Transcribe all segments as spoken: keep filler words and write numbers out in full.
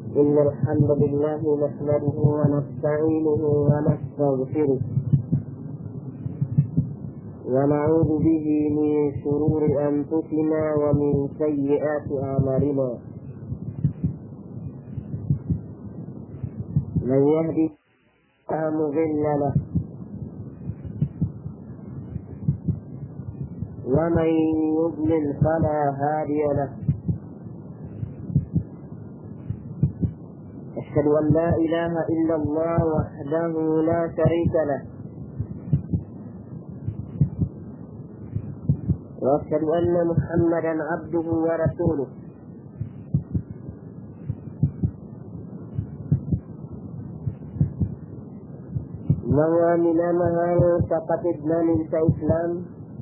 إن الحمد لله نحمده ونستعينه ونستغفره ونعوذ به من شرور أنفسنا ومن سيئات أعمالنا. من يهده فلا مضل له ومن يضلل فلا هادي له. أشهد أن لا إله إلا الله وحده لا شريك له، وأشهد أن محمدا عبده ورسوله. Mga minamahal kapatid namin sa Islam,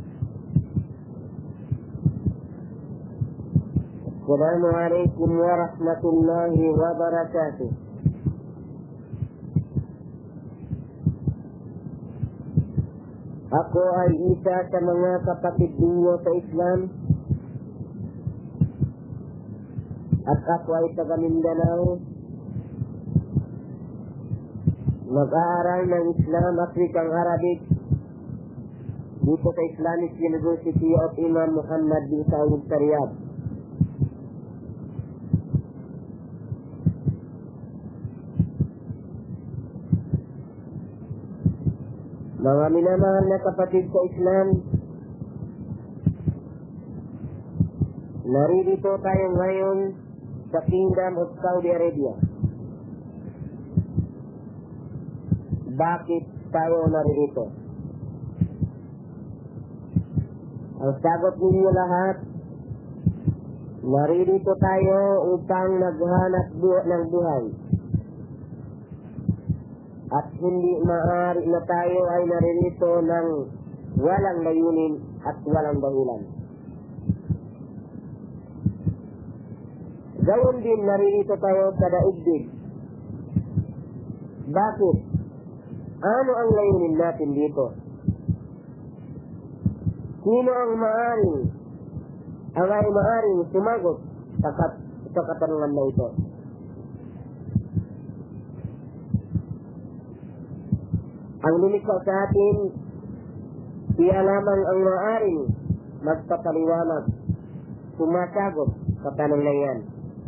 Assalamu alaikum wa rahmatullahi wa barakatuh. Ako ay isa sa mga kapatid ninyo sa Islam at ako ay taga Mindanao. Nag-aaral ng Islam African Arabic dito sa Islamic University of Imam Muhammad bin Saud sa Riyadh. Mga minamahal na kapatid sa Islam, naririto tayo ngayon sa Kingdom of Saudi Arabia. Bakit tayo naririto? Ang sagot ninyo lahat, naririto tayo upang naghanap bu- ng buhay. At hindi maaari na tayo ay naririto ng walang layunin at walang dahilan. Gawin din naririto tayo sa daigdig. Bakit? Ano ang layunin natin dito? Sino ang maaring ang ay maaring sumagot sa, kat- sa katanungan na ito? Ang lumikha sa atin, siya lamang ang maaring magpapaliwanag, sumasagot sa tanong na yan.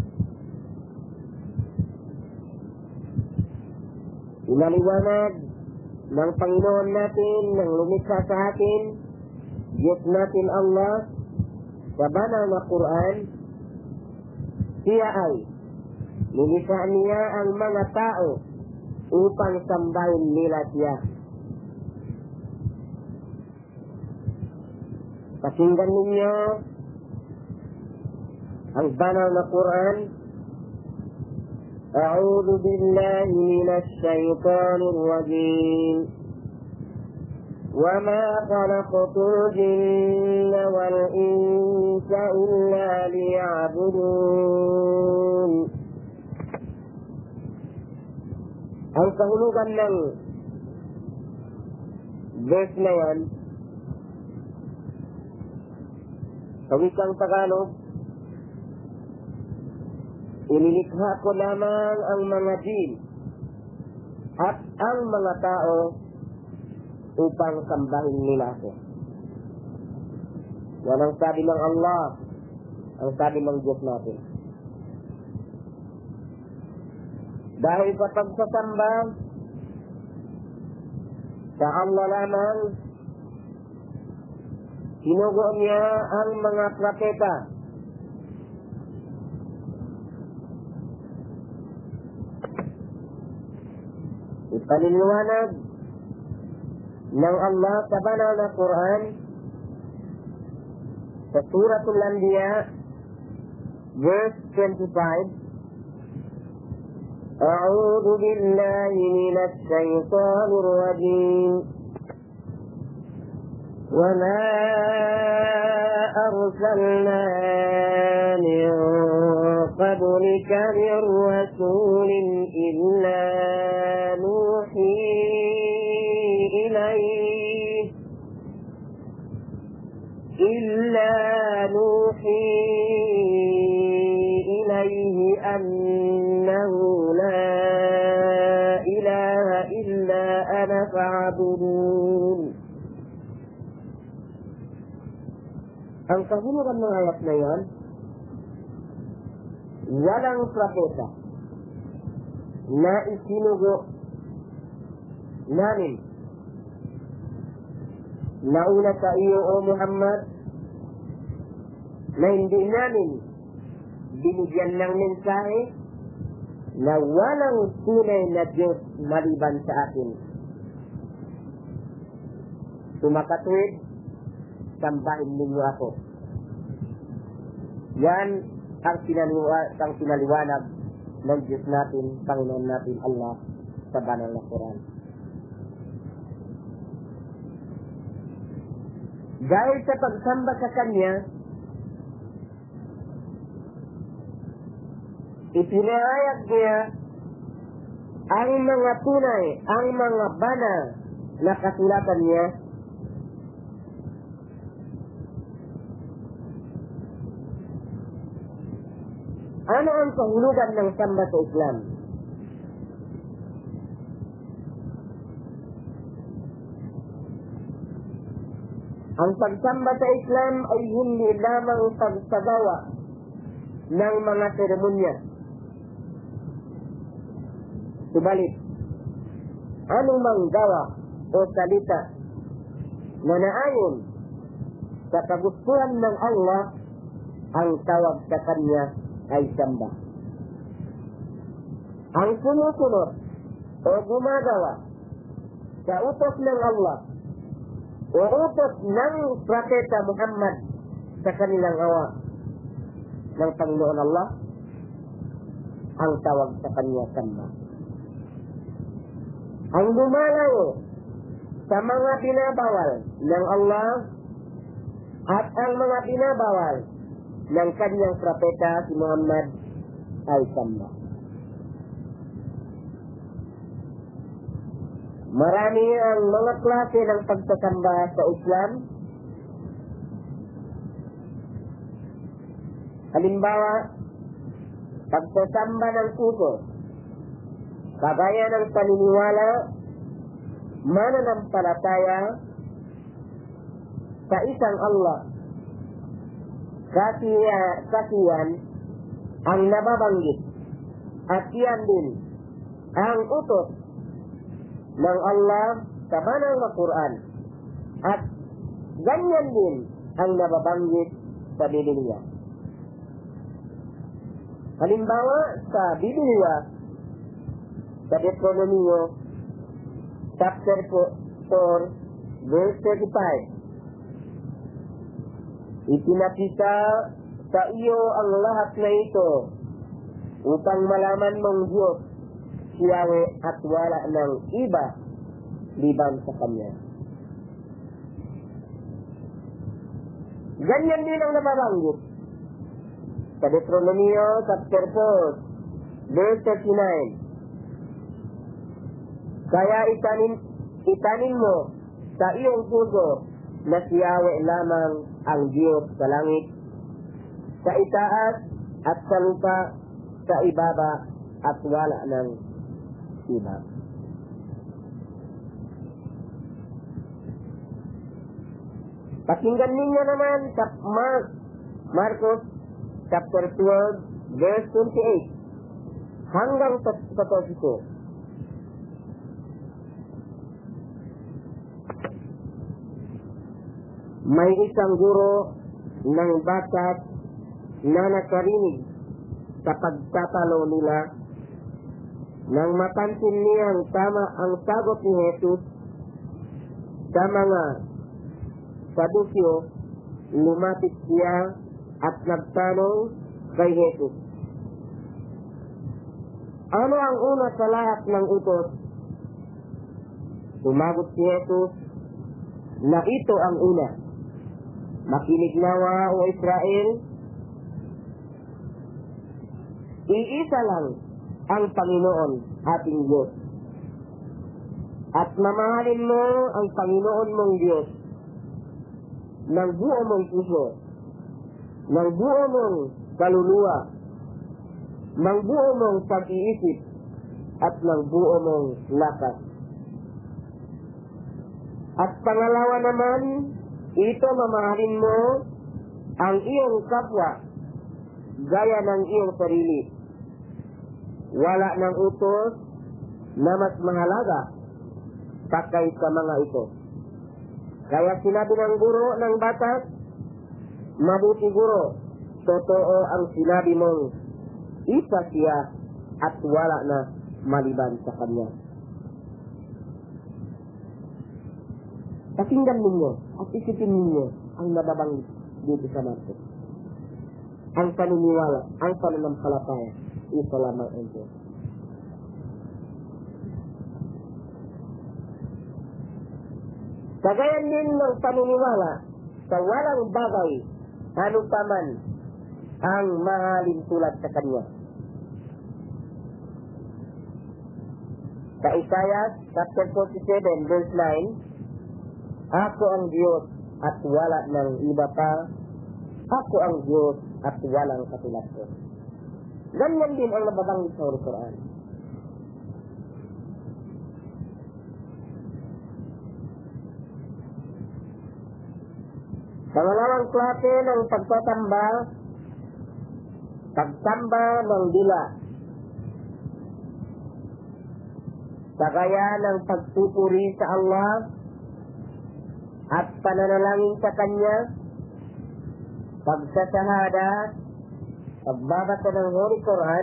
Inaliwanag ng Panginoon natin, ng lumikha sa atin, Diyos natin Allah, sa banal na Quran, siya ay nilikha niya ang mga tao upang sambahin nila siya. Pakinggan ninyo ang banal na Quran. A'udhu billahi minash shaytanir rajim. Wa ma khalaqtul jinna wal insa illa liya'budun. Ang kahulugan ng verse na yan, sa wikang Tagalog, inilikha ko lamang ang mga jin at ang mga tao upang sambahin nila ako. Yan ang sabi ng Allah, ang sabi ng Diyos natin. Dahil sa pagsasamba sa Allah lamang, sinugo niya ang mga propeta. Ipaliliwanag ng Allah sa banal na Quran sa Suratul Anbiya verse twenty-five. أعوذ بالله من الشيطان الرجيم وما أرسلنا من قبلك من رسول إلا نوحي إليه إلا نوحي إليه annahu la ilaha illa ana fa'budun. Ang kahulugan ng ayat na yan, walang propeta na isinugo namin nauna sa iyo o Muhammad na hindi namin binigyan ng mensahe na walang tunay na Diyos maliban sa akin. Sumakatwid, sambahin ninyo ako. Yan ang pinaliwanag, ang pinaliwanag ng Diyos natin, Panginoon natin Allah sa banal na Quran. Dahil sa pagsamba sa Kanya, ipinahayag niya ang mga tunay, ang mga banal na kasulatan niya. Ano ang kahulugan ng samba sa Islam? Ang pagsamba sa Islam ay hindi lamang pagsagawa ng mga seremonya. Subalit, anong mang gawa o salita na naayon sa kagustuhan ng Allah, ang tawag sa Kanya ay samba. Ang sumusunod o gumagawa sa utos ng Allah o utos ng Propeta Muhammad sa kanilang awa ng Panginoon Allah, ang tawag sa Kanya samba. Ang lumalayo sa mga binabawal ng Allah at ang mga binabawal ng Kanyang Propeta si Muhammad ay samba. Marami ang mga klase ng pagsasamba sa Islam. Halimbawa, pagsasamba ng puso, kagaya ng paniniwala, mananampalataya sa isang Allah. Kasi, uh, kasi yan ang nababanggit at yan din ang utos ng Allah sa banal na Quran at ganyan din ang nababanggit sa Biblia. Halimbawa sa Biblia, sa Deuteronomio chapter four verse thirty-five, ipinakita sa iyo ang lahat na ito upang malaman mong Diyos si Yahweh at wala ng iba liban sa Kanya. Ganyan din ang nababanggit sa Deuteronomio chapter four verse thirty-nine. Kaya itanim, itanim mo sa iyong puso na si Yahweh lamang ang Diyos sa langit, sa itaas at sa lupa, sa ibaba at wala ng iba. Pakinggan ninyo naman sa Mark, Marcos chapter twelve verse twenty-eight hanggang sa thirty-two. May isang guro ng bakat na nakarinig sa pagtatalo nila. Nang mapansin niyang tama ang sagot ni Jesus sa mga Sadusyo, lumapit siya at nagtanong kay Jesus, ano ang una sa lahat ng utos? Sumagot si Jesus na ito ang una. Makinig nawa, o Israel, iisa lang ang Panginoon ating Diyos. At mamahalin mo ang Panginoon mong Diyos ng buo mong puso, ng buo mong kaluluwa, ng buo mong pag-iisip at ng buo mong lakas. At pangalawa naman, ito mamahalin mo ang iyong kapwa gaya ng iyong sarili. Wala ng utos na mas mahalaga pakay sa mga ito. Kaya sinabi ng guro ng batas, mabuti guro, totoo ang sinabi mong isa siya at wala na maliban sa kanya. Pakinggan ninyo at isipin ninyo ang nababanggit dito sa Marcos. Ang paniniwala, ang pananampalataya, ito lamang ang Diyos. Kagayan din ng paniniwala sa walang bagay, ano pa man ang mahalin tulad sa Kanya. Sa Isaiah chapter forty-seven verse nine, ako ang Diyos at wala ng iba pa, ako ang Diyos at walang katulad ko. Ganyan din ang nababanggit sa Holy Quran. Pangalawang klase ng pagtatamba, pagtamba ng dila. Kagaya ng pagpupuri sa Allah at pananalangin sa Kanya, pagsasahada, pagbabasa ng Holy Quran.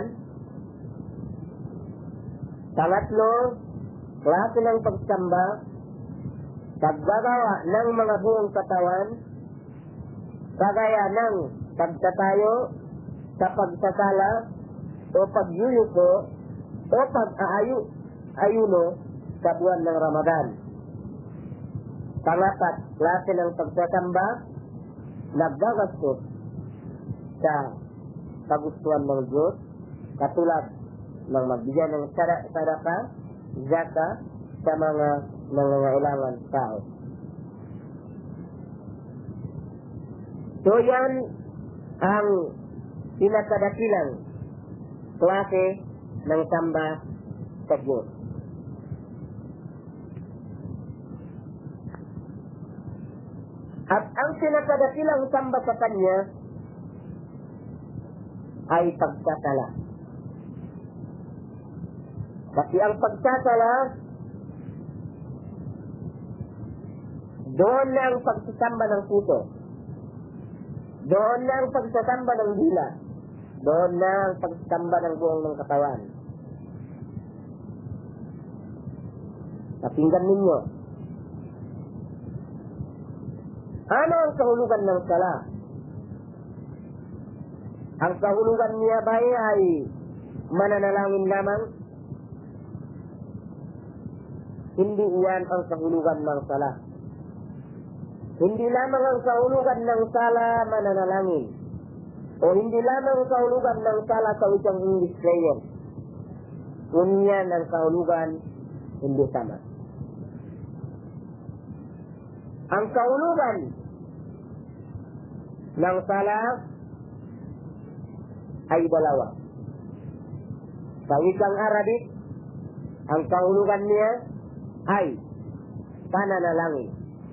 Pangatlo, klase ng pagtamba, paggagawa ng mga buong katawan, kagaya ng pagtatayo sa pagsasala o pagyuyuko o pag-aayu ayuno sa buwan ng Ramadan. Pangapat, klase ng pagtatamba, naggagastos sa kagustuhan ng Diyos, katulad ng magbigay ng sadaka, zaka sa mga nangangailangan tao. So yan ang pinakadakilang klase ng samba sa Diyos. At ang pinakadakilang samba sa Kanya ay pagtatala. Kasi ang pagtatala, doon na ang pagsasamba ng puso. Doon na ang pagsasamba ng dila. Doon na ang pagsasamba ng buong ng katawan. Napinggan ninyo. Ano ang kahulugan ng sala? Ang kahulugan niya ba ay mananalangin lamang? Hindi iyan ang kahulugan ng sala. Hindi lamang ang kahulugan ng sala mananalangin. O hindi lamang ang kahulugan ng sala sa wikang English prayer. Kung yan ang kahulugan, hindi sama. Ang kahulugan ng sala ay dalawa. Sa wikang Arabic, ang kahulugan niya ay pananalangin.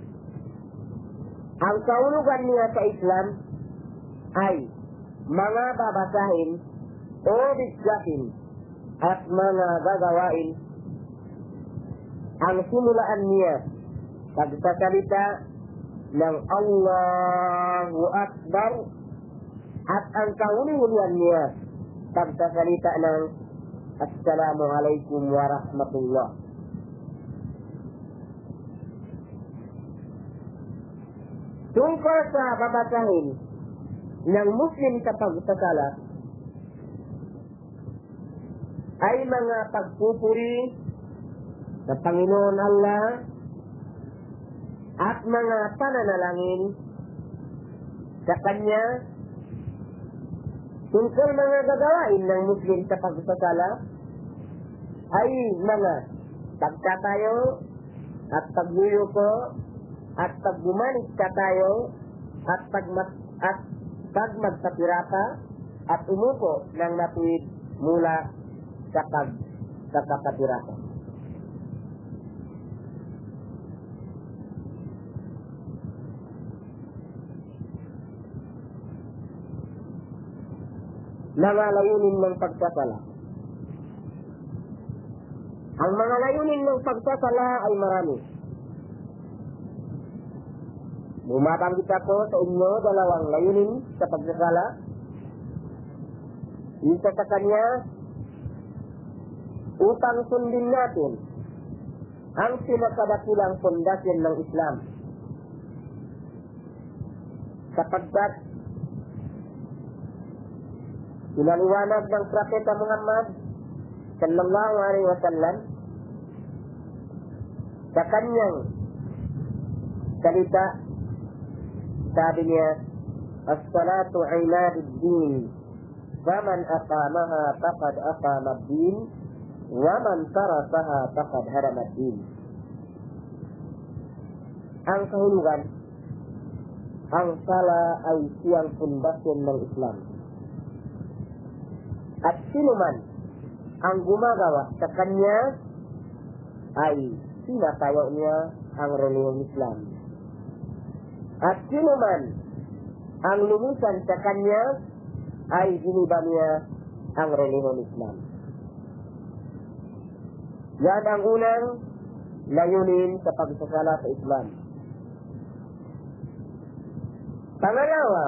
Ang kahulugan niya sa Islam ay mga babasahin o bigyahin at mga gagawain. Ang simulaan niya pagsasalita ng Allahu Akbar at ang kahulugan niya pagsasalita ng Assalamu alaikum wa rahmatullah. Tungkol sa babasahin ng Muslim sa pagsasala ay mga pagpupuri sa Panginoon Allah at mga pananalangin sa Kanya. Tungkol mga gagawain ng Muslim sa pagsasala ay mga pagtatayo at pagluyuko at paggumanis ka tayo at pag at pag magpapirapa at umupo ng matuwid mula sa pag sa kapatirasan. Mga layunin ng pagsasala. Ang mga layunin ng pagsasala ay marami. Bumabanggit ako sa inyo dalawang layunin sa pagsasala. Isa sa kanya, upang sundin natin ang pinakadakilang pundasyon ng Islam. Sapagkat pinaliwanag ng Propeta Muhammad sallallahu alaihi wasallam sa kanyang salita, sabi niya, as-salatu imaduddin, faman aqamaha faqad aqama ad-din, wa man tarakaha faqad harama ad-din. Ang kahulugan, ang sala ay siyang pundasyon ng Islam. At sino man ang gumagawa sa kanya ay sinatayo niya ang relihiyong Islam. At sino man ang lumisan sa kanya ay hiniba niya ang relihiyong Islam. Yan ang unang layunin sa pagsasala sa Islam. Pangalawa,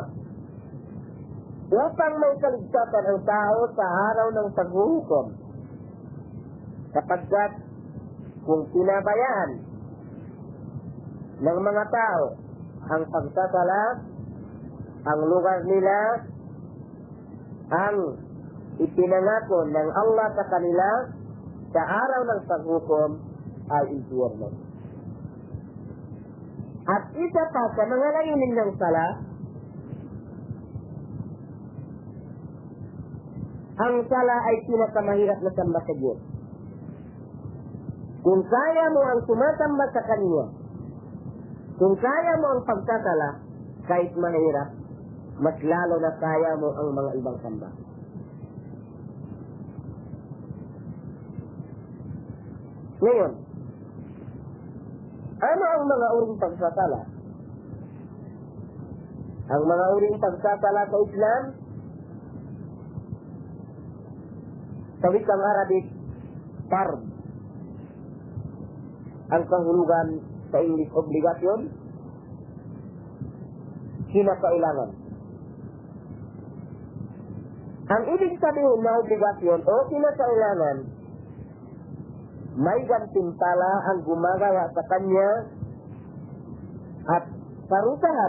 upang may kaligtasan ang tao sa araw ng paghuhukom. Sapagkat kung pinabayaan ng mga tao ang pagsasala, ang lugar nila, ang ipinangako ng Allah sa kanila sa araw ng paghukom ay impyerno. At isa pa sa mga layunin ng sala, ang sala ay pinakamahirap na samba sa Diyos. Kung kaya mo ang sumasamba sa Kanya, kung kaya mo ang pagsasala, kahit mahirap, mas lalo na kaya mo ang mga ibang samba. Ngayon, ano ang mga uring pagsasala? Ang mga uring pagsasala sa Islam, sa wikang Arabic, fard. Ang kahulugan sa English, obligation, kinakailangan. Ang ibig sabihin na obligasyon o kinakailangan, may gantimpala ang gumagawa sa kanya at parusahan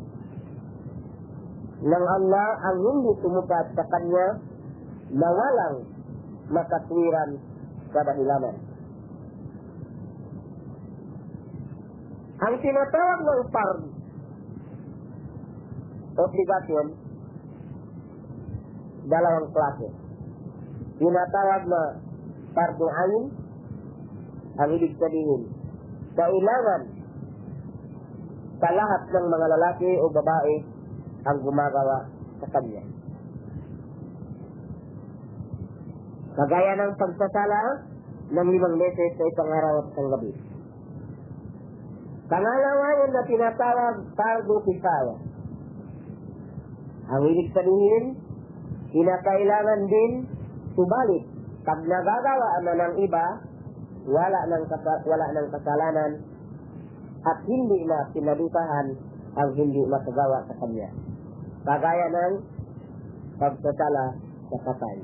ng Allah ang hindi sumukat sa kanya na walang makatwiran sa dahilanan. Ang tinatawag ng fard, obligation, dalawang klase. Tinatawag na fardu ain, ang ibig sabihin, kailangan sa lahat ng mga lalaki o babae ang gumagawa sa kanya. Kagaya ng pagsasala ng limang beses sa isang araw at isang gabi. Pangalawa yung na tinatawag fardu kifaya. Ang ibig sabihin, kinakailangan din, subalit, pag nagagawa na ng iba, wala ng, wala ng kasalanan at hindi na pinadusahan ang hindi makagawa sa kanya. Kagaya ng pagsasala sa patay.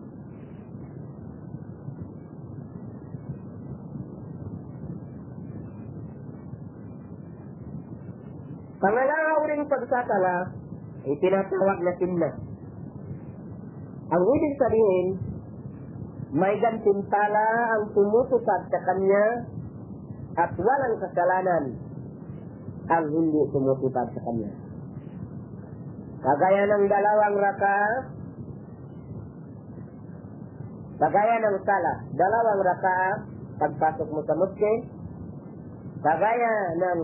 Pangalawa ring pagsasala ay tinatawag na sunna. Ang ibig sabihin, may gantimpala ang tumutupad sa kanya at walang kasalanan ang hindi tumutupad sa kanya. Kagaya ng dalawang raka, kagaya ng sala, dalawang raka pagpasok mo sa mosque, kagaya ng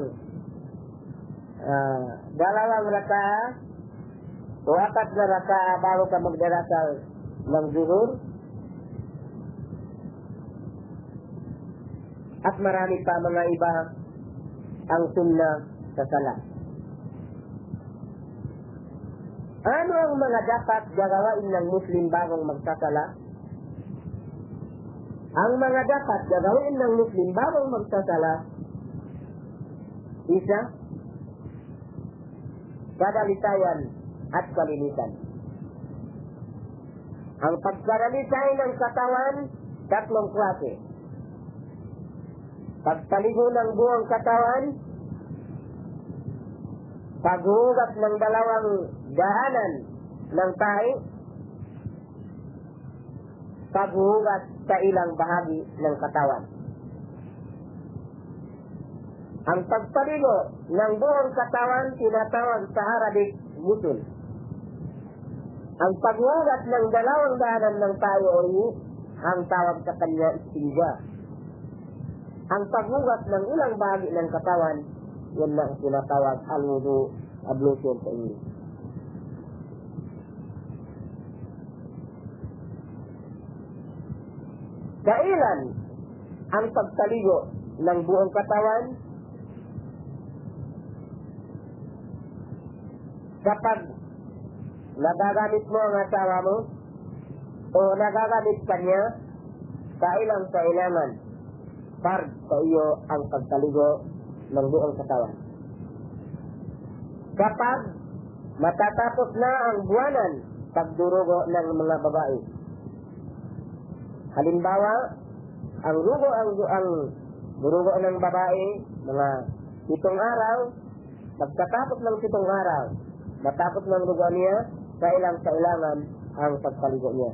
uh, dalawang raka o apat na raka bago ka magdarasal ng zuhur, at marami pa mga iba ang sunnah sa salat. Ano ang mga dapat gagawin ng Muslim bagong magsasala? Ang mga dapat gagawin ng Muslim bagong magsasala, isa, kadalisayan at kalinisan. Ang pagkadalisay ng katawan, tatlong klase. Pagpaligo ng buong katawan, paghugas ng dalawang daanan ng tahi, paghugas sa ilang bahagi ng katawan. Ang pagpaligo ng buong katawan tinatawag sa Arabic ghusl. Ang paghugas ng dalawang daanan ng tahi ay ang tawag sa kanya istinja. Ang paghugas ng ilang bahagi ng katawan, yan na ang tinatawag al-wudu, ablution sa English. Kailan ang pagpaligo ng buong katawan? Kapag nagagamit mo ang asawa mo o nagagamit ka niya, kailang kailangan fard sa iyo ang pagpaligo ng buong katawan. Kapag matatapos na ang buwanan pagdurugo ng mga babae, halimbawa, ang rugo ang ang durugo ng babae, mga pitong araw, pagkatapos ng pitong araw, matapos ng rugo niya, kailang kailangan ang pagpaligo niya.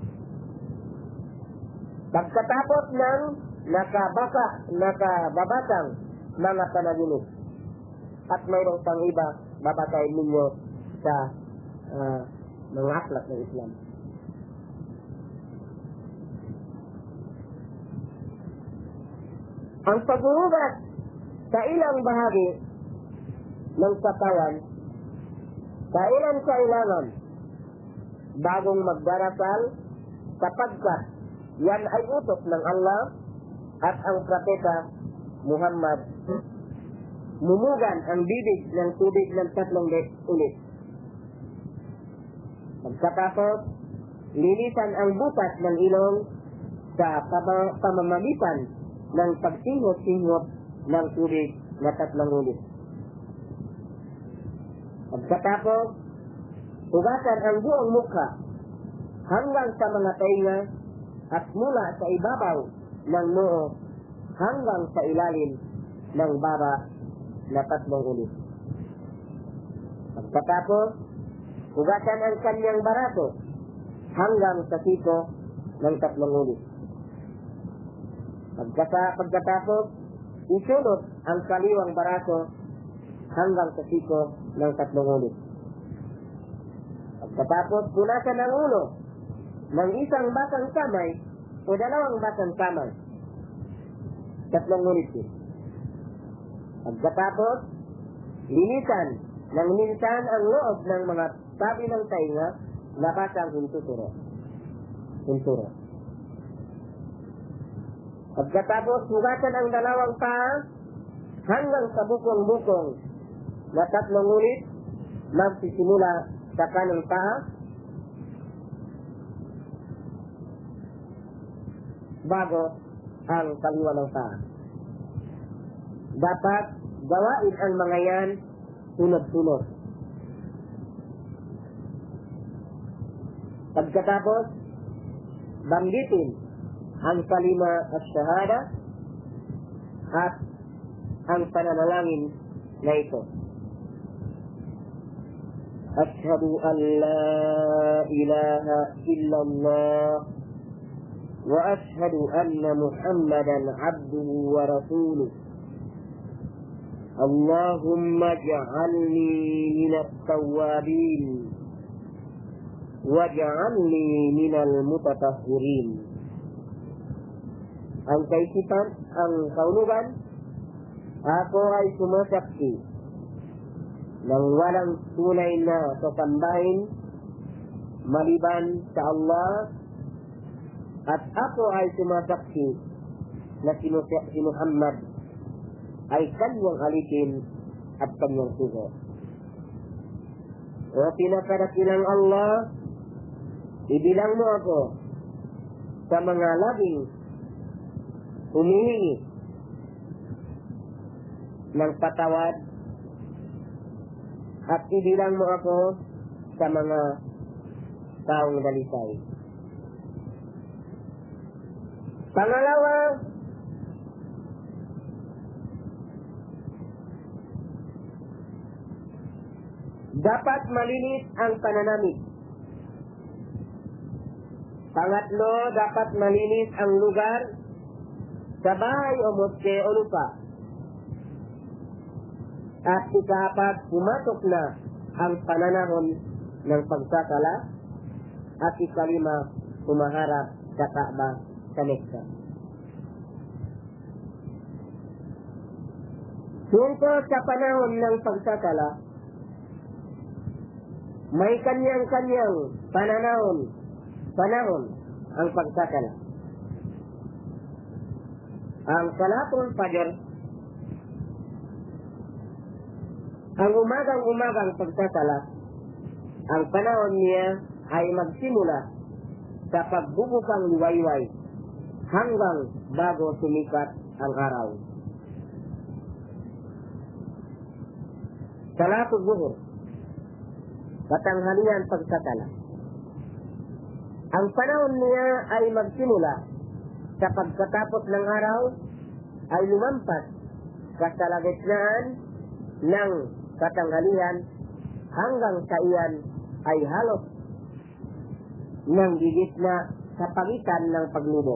Pagkatapos ng nakabasa, nakababasang mga panaginip, at mayroong pang iba, babasahin ninyo sa uh, mga aklat ng Islam. Ang paghuhugas sa ilang bahagi ng katawan, kailan kailangan bagong magdarasal, sapagkat yan ay utos ng Allah at ang propeta Muhammad mumugan ang bibig ng tubig ng tatlong ulit. Pagkatapos, linisan ang butas ng ilong sa pamamagitan ng pagsinghot-singhot ng tubig na tatlong ulit. Pagkatapos, hugasan ang buong mukha hanggang sa mga tainga at mula sa ibabaw ng noo hanggang sa ilalim ng baba na tatlong ulit. Pagkatapos, hugasan ang kanyang barato hanggang sa siko ng tatlong ulit. Pagkata, pagkatapos, isunod ang kaliwang barato hanggang sa siko ng tatlong ulit. Pagkatapos, punasan ang ulo ng isang batang kamay o dalawang batang kamay. Tatlong ulit din. Pagkatapos, linisan ng minsan ang loob ng mga tabi ng tainga na batang hintuturo. Hinturo. Pagkatapos, hugasan ang dalawang paa hanggang sa bukong-bukong na tatlong ulit, magsisimula sa kanang paa, bago ang kaliwa ng paa. Dapat gawain ang mga yan sunod-sunod. Pagkatapos, banggitin ang kalima at shahada at ang pananalangin na ito. Ashhadu an la ilaha illallah wa ashhadu anna Muhammadan abduhu wa rasuluh. Allahumma ja'alni minat tawabin wa ja'alni minal mutatahhirin. Ang kaisipan, ang kaulugan, ako ay sumasaksi ng walang tunay na kasambahin maliban sa Allah, at ako ay sumasaksi na si Muhammad ay kanyang alipin at kanyang sugo. O pinakadakilang Allah, ibilang mo ako sa mga labing humihingi ng patawad at ibilang mo ako sa mga taong dalisay. Pangalawa, dapat malinis ang pananamit. Pangatlo, dapat malinis ang lugar sa bahay o moske o lupa. At ikaapat, pumatok na ang pananahon ng pagsasala. At ikalima, pumaharap sa Kaaba sa Mekka. Tungkol sa panahon ng pagsasala, may kanyang-kanyang pananahon, panahon ang pagsasala. Ang Salatul Fajr, ang umagang-umagang pagsasala, ang panahon niya ay magsimula sa pagbubukang liwayway hanggang bago sumikat ang araw. Salatul Zuhur, katanghalian pagsasala. Ang panahon niya ay magsimula sa pagkatapos ng araw ay lumampas sa kalagitnaan ng katanghalian hanggang sa iyan ay halos ng gigitna sa pagitan ng paglubog.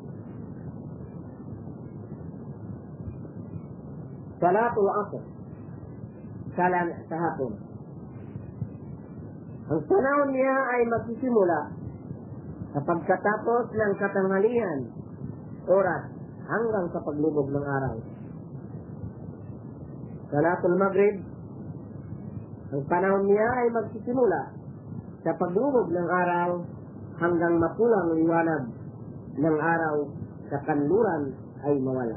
Salatul Asr, salam sa hapon. Ang panahon niya ay magsisimula sa pagkatapos ng katanghalian oras hanggang sa paglubog ng araw. Salatul Maghrib, ang panahon niya ay magsisimula sa paglubog ng araw hanggang mapulang liwanag ng araw sa kanluran ay mawala.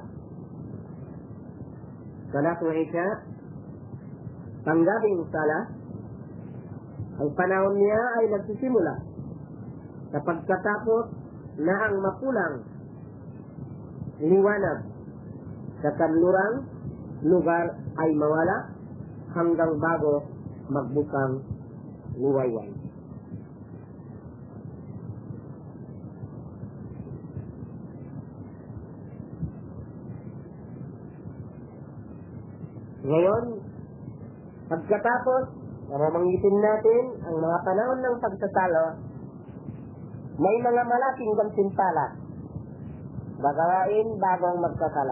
Salatul Isha, panggabing sala, ang panahon niya ay nagsisimula sa pagkatapos na ang mapulang liwanag sa kanlurang lugar ay mawala hanggang bago magbukang liwayway. Ngayon, pagkatapos namamanggitin natin ang mga panahon ng pagsasalo, may mga malaking gantimpala gagawin bagong magsasala.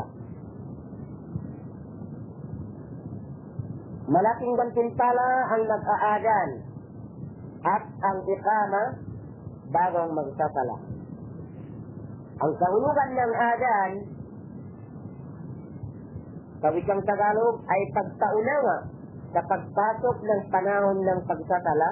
Malaking gantimpala ang mag-aadan at ang iqama bagong magsasala. Ang kahulugan ng adan sa wikang Tagalog ay pagtaunawa sa pagpasok ng panahon ng pagsasala.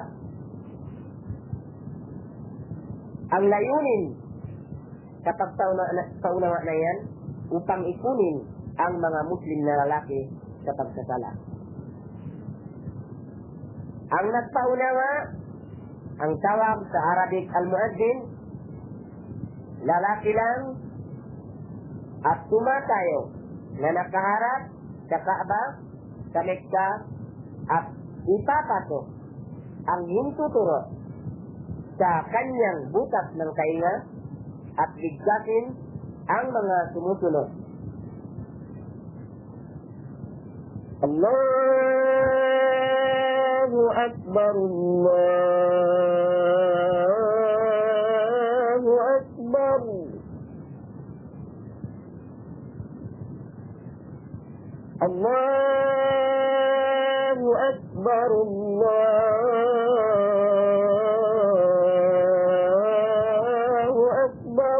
Ang layunin sa pagtaunawa na yan upang ikunin ang mga Muslim na lalaki sa pagsasala. Ang nagpaunawa, ang tawag sa Arabic al-Muaddin, lalaki lang at tumatayo na nakaharap sa Kaaba, sa Mekka, at ipapasok ang hintuturo sa kanyang butas ng kainga at bigkasin ang mga sumusunod. Allahu Akbar, Allahu Akbar. Allahu Akbar, Allahu Akbar.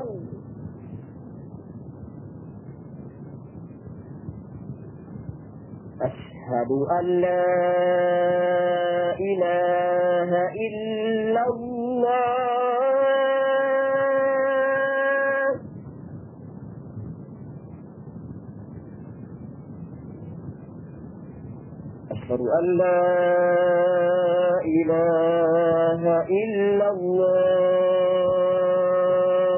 Ashhadu an la ilaha illallah. الله أشهد أن لا إله إلا الله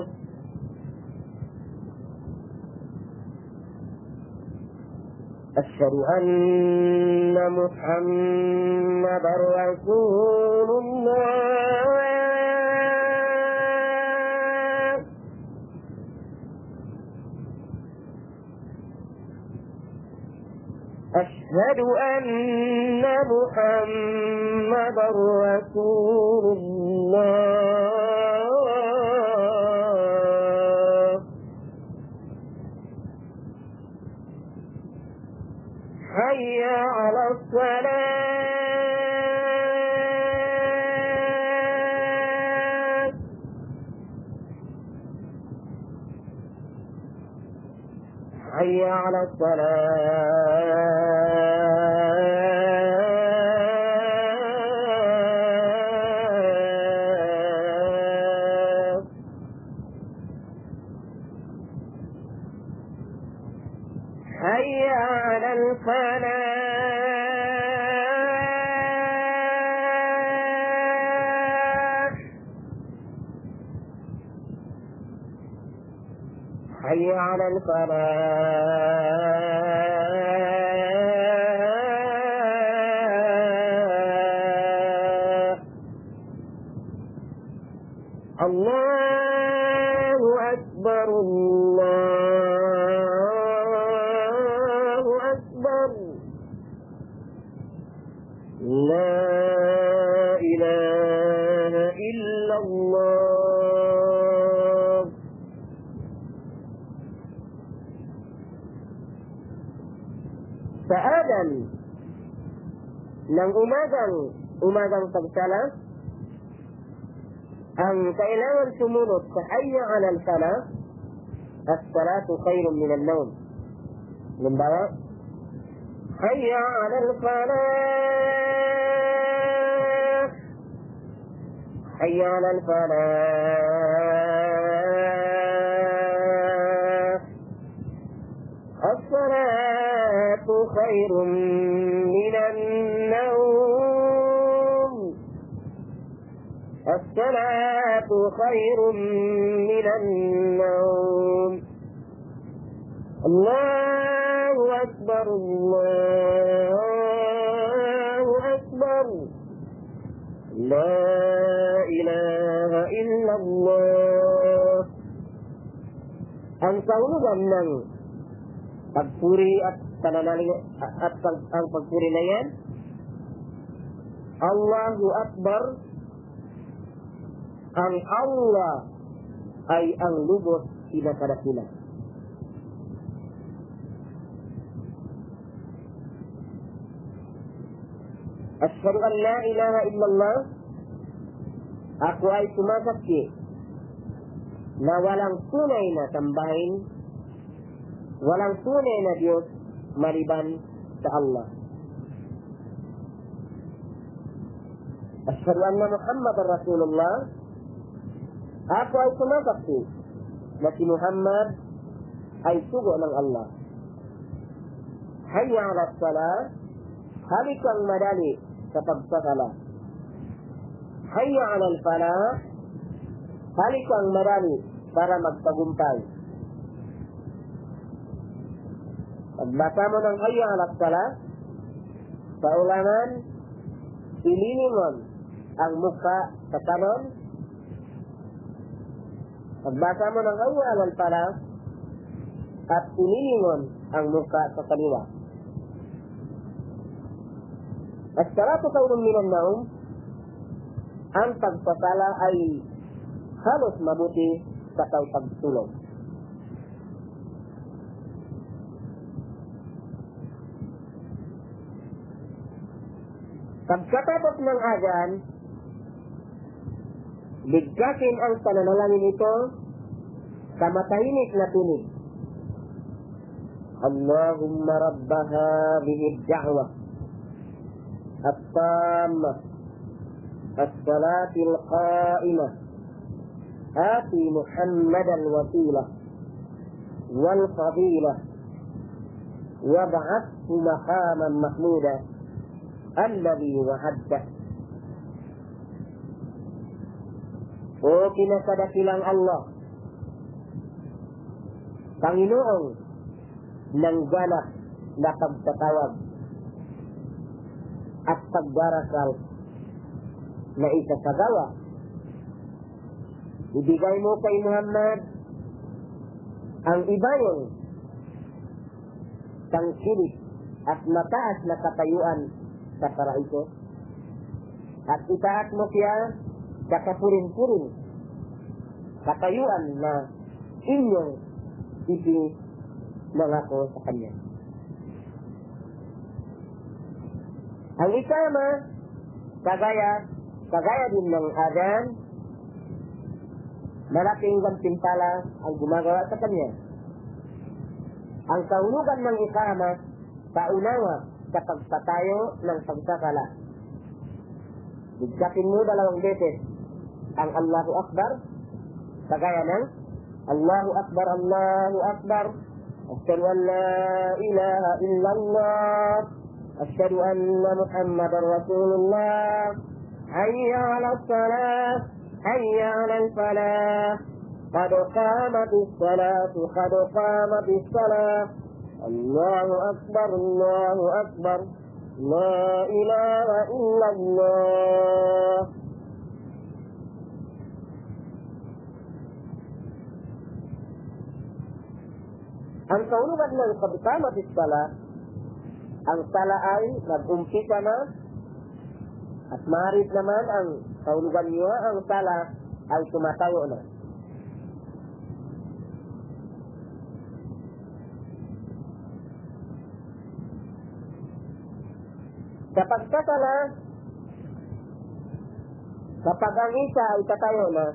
أشهد أن محمدا رسول الله أشهد أن محمدا رسول الله حي على الصلاة حي على الصلاة حي على الفلاح حي على الفلاح الله أكبر الله أكبر لا إله إلا الله Saadan ng umagang umagang pagsala ang kailangan sumunod sa hayya 'alal falah, as-salatu khairun minan nawm. Halimbawa, hayya 'alal falah, hayya 'alal falah, as-salatu khairun minan nawm, as-salatu khairun minan nawm. Allahu akbar, Allahu akbar, la ilaha illallah. Ang kahulugan ng pagpuri at pananalig at pag, ang pagpuri na yan, Allahu Akbar, ang Allah ay ang lubos pinakadakila. Asyhadu an la ilaha illallah, ako ay sumasaksi na walang tunay na sambahin, walang tunay na Diyos maliban sa Allah. Asyhadu anna Muhammadar Rasulullah, ako ay sumasaksi na si Muhammad ay sugo ng Allah. Hayya 'alas salah, halikang madali sa pagsasala. Hayya 'alal falah, halikang madali para magtagumpay. Pagbasa mo ng hayya 'alas salah, sa ulangan, ililingon ang mukha sa kanan. Pagbasa mo ng hayya 'alal falah, at ililingon ang mukha sa kaliwa. As-salatu khairun minan nawm, ang pagpasala ay halos mabuti sa pagtulog. Pagkatapos ng adhan, bigkasin ang pananalangin ito sa matahimik na tunig. Allahumma rabba hadhihi ad-da'wah at-tammah الصلاة القائمة آتي محمدا الوسيلة والفضيلة وابعثه مقاما محمودا الذي وعده. O pinakadakilang Allah, Panginoong ng ganap na pagtatawag at pagdarasal na isasagawa, ibigay mo kay Muhammad ang ibayong tangkilik at mataas na katayuan sa paraiso, at itaat mo siya sa kapurin-purin katayuan na inyong ipinangako sa kanya. Ang ikama, kagaya, kagaya din ng adhan, malaking gantimpala ang gumagawa sa kanya. Ang kahulugan ng ikama, paunawa sa pagpatayo ng pagsakala. Bigkatin mo dalawang beses ang Allahu Akbar, kagaya ng Allahu Akbar, Allahu Akbar, Asyhadu an la ilaha illallah, Asyhadu anna Muhammadar Rasulullah, Hayya 'alas salah, Hayya 'alal falah, Qad qamatis salatu, Qad qamatis salah, Allahu Akbar, Allahu Akbar, La ilaha illallah. Ang kahulugan ng qad qamatis salah, ang sala ay nag-umpisa na, at marit naman ang kahulugan niya, ang sala ay tumatayo na. Sa pagkasala, kapag ang isa ay tatayo na,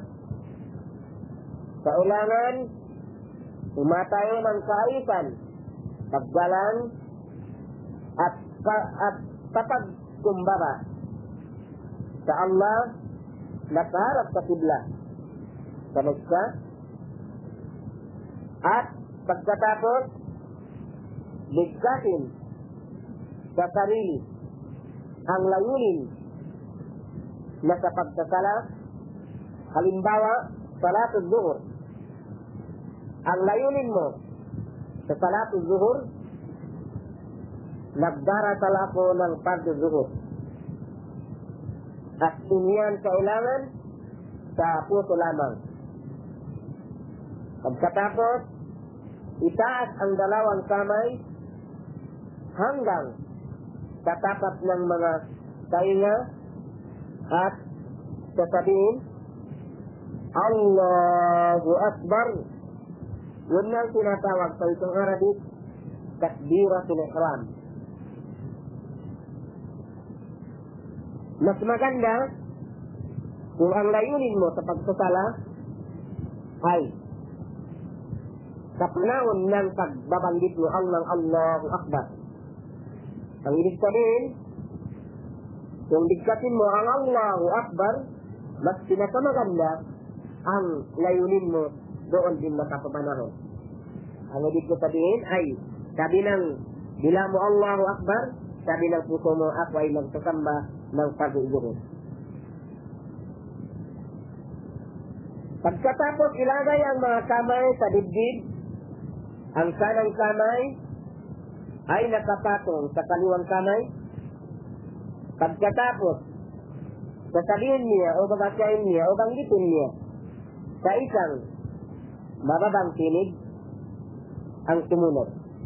kailangan tumatayo ng kaayusan, paggalang, at, at papagkumbaba sa Allah na kaharap sa kibla sa Mekka, at pagkatapos bigkasin sa sarili ang layunin na sa pagkasala. Halimbawa, salatul zuhur, ang layunin mo sa salatul zuhur, nagdarasal ako ng fardu zuhur, at iniyan kailangan sa puso lamang. Pagkatapos, itaas ang dalawang kamay hanggang sa tapat ng mga tainga, at sasabihin Allahu Akbar. Yun ang tinatawag sa itong Arabic takbiratul ihram. Mas maganda kung ang layunin mo sa pagsasala ay sa panahon ng pagbabanggit mo ang ng Allahu Akbar. Ang ibig sabihin, kung bigkasin mo ang Allahu Akbar, mas pinakamaganda ang layunin mo doon din makapapanahon. Ang ibig sabihin ay, sabi ng bila mo Allahu Akbar, sabi ng puso mo, ako ay magsasamba ng pag-uulog. Pagkatapos ilagay ang mga kamay sa dibdib, ang kanang kamay ay nakapatong sa kaliwang kamay. Pagkatapos, sasabihin niya o babasahin niya o banggitin niya sa isang mababang tinig ang sumunod.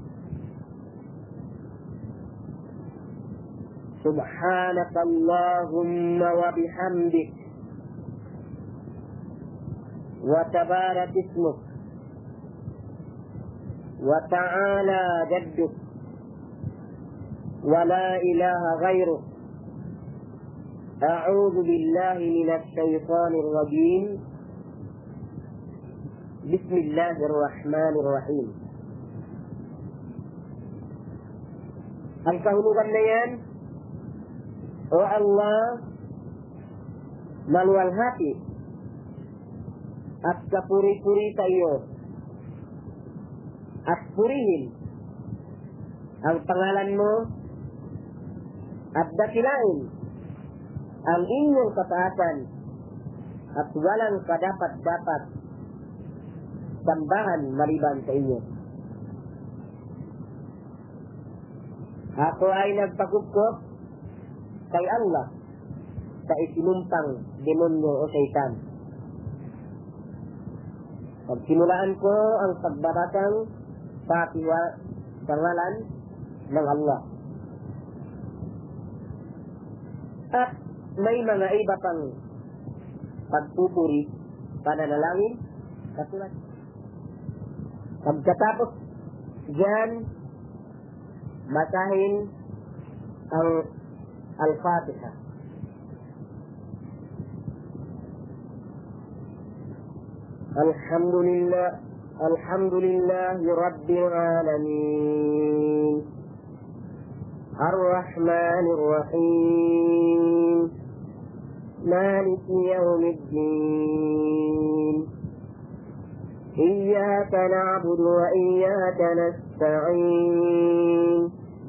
Subhanaka Allahumma wa bihamdik wa tabarak ismuk wa ta'ala jadduk wa la ilaha ghairuk. A'udzu billahi minasy syaithanir rajim. Bismillahirrahmanirrahim. Ang kahulugan na yan, O Allah, maluwalhati at kapuri-puri tayo at purihin ang pangalan mo at dakilain ang inyong kataasan at walang kadapat-dapat sambahan maliban sa inyo. Ako ay nagpagupkop kay Allah sa isinumpang demonyo o seitan. Pagsimulaan ko ang pagbabasang Fatiha sa ngalan ng Allah. At may mga iba pang pagpupuri, pananalangin, katulad. Pagkatapos diyan, basahin ang Al-Fatiha. Alhamdulillah, Alhamdulillah Rabbil Alamin, Ar-Rahmanir Rahim, Maliki Yawmiddin, Iyyaka na'budu wa iyyaka nasta'in,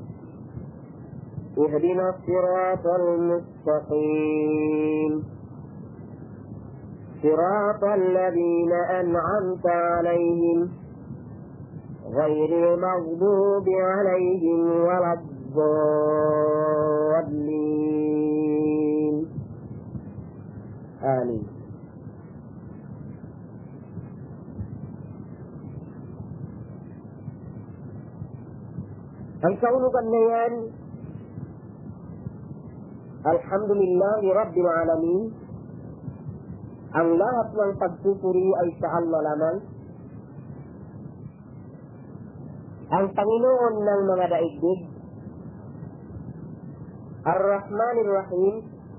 Ihdinas siratal mustaqim, Siratal ladzina an'amta 'alaihim ghairil maghdubi 'alaihim waladdallin. Amin. Ang kaulugan na yan, Alhamdulillah Rabbil Alamin, ang lahat ng pagpupuri ay sa Allah lamang, ang Panginoon ng mga daigdig, Ar-Rahmanir Rahim,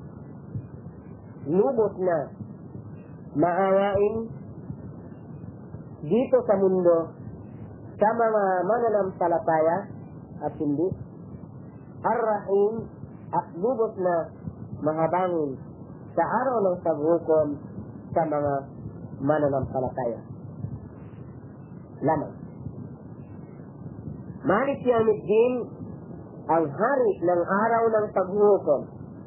lubos na maawain dito sa mundo sa mga mananampalataya at hindi, Ar-Rahim, at lubos na mahabangin sa araw ng paghukom sa mga mananampalataya lamang. Malik Yawmiddin, ang hari ng araw ng paghukom.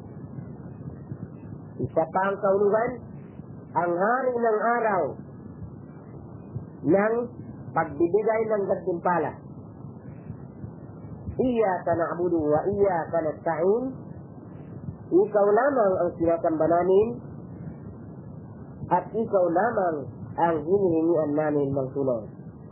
Isa pa ang kaulugan, ang hari ng araw ng pagbibigay ng gantimpala. Iyyaka na'budu wa iyyaka nasta'in, ikaw lamang ang sinasamba namin at ikaw lamang ang hinihingian namin ng tulong.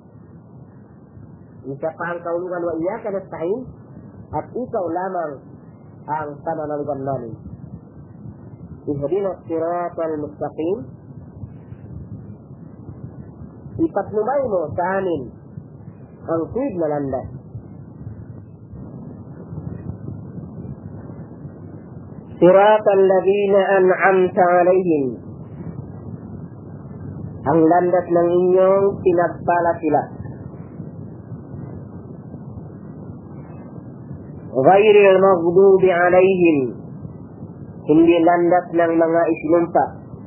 Isa pa ang kaulugan, wa iyyaka nasta'in, at ikaw lamang ang pananalugan namin. Ihdinas siratal mustaqim, ipatnubay mo sa amin ang tuwid na landas. Siratal ladzina an'amta 'alaihim, ang landas ng inyong pinagpala sila. Ghairil maghdubi 'alaihim, hindi landas ng mga isinumpa.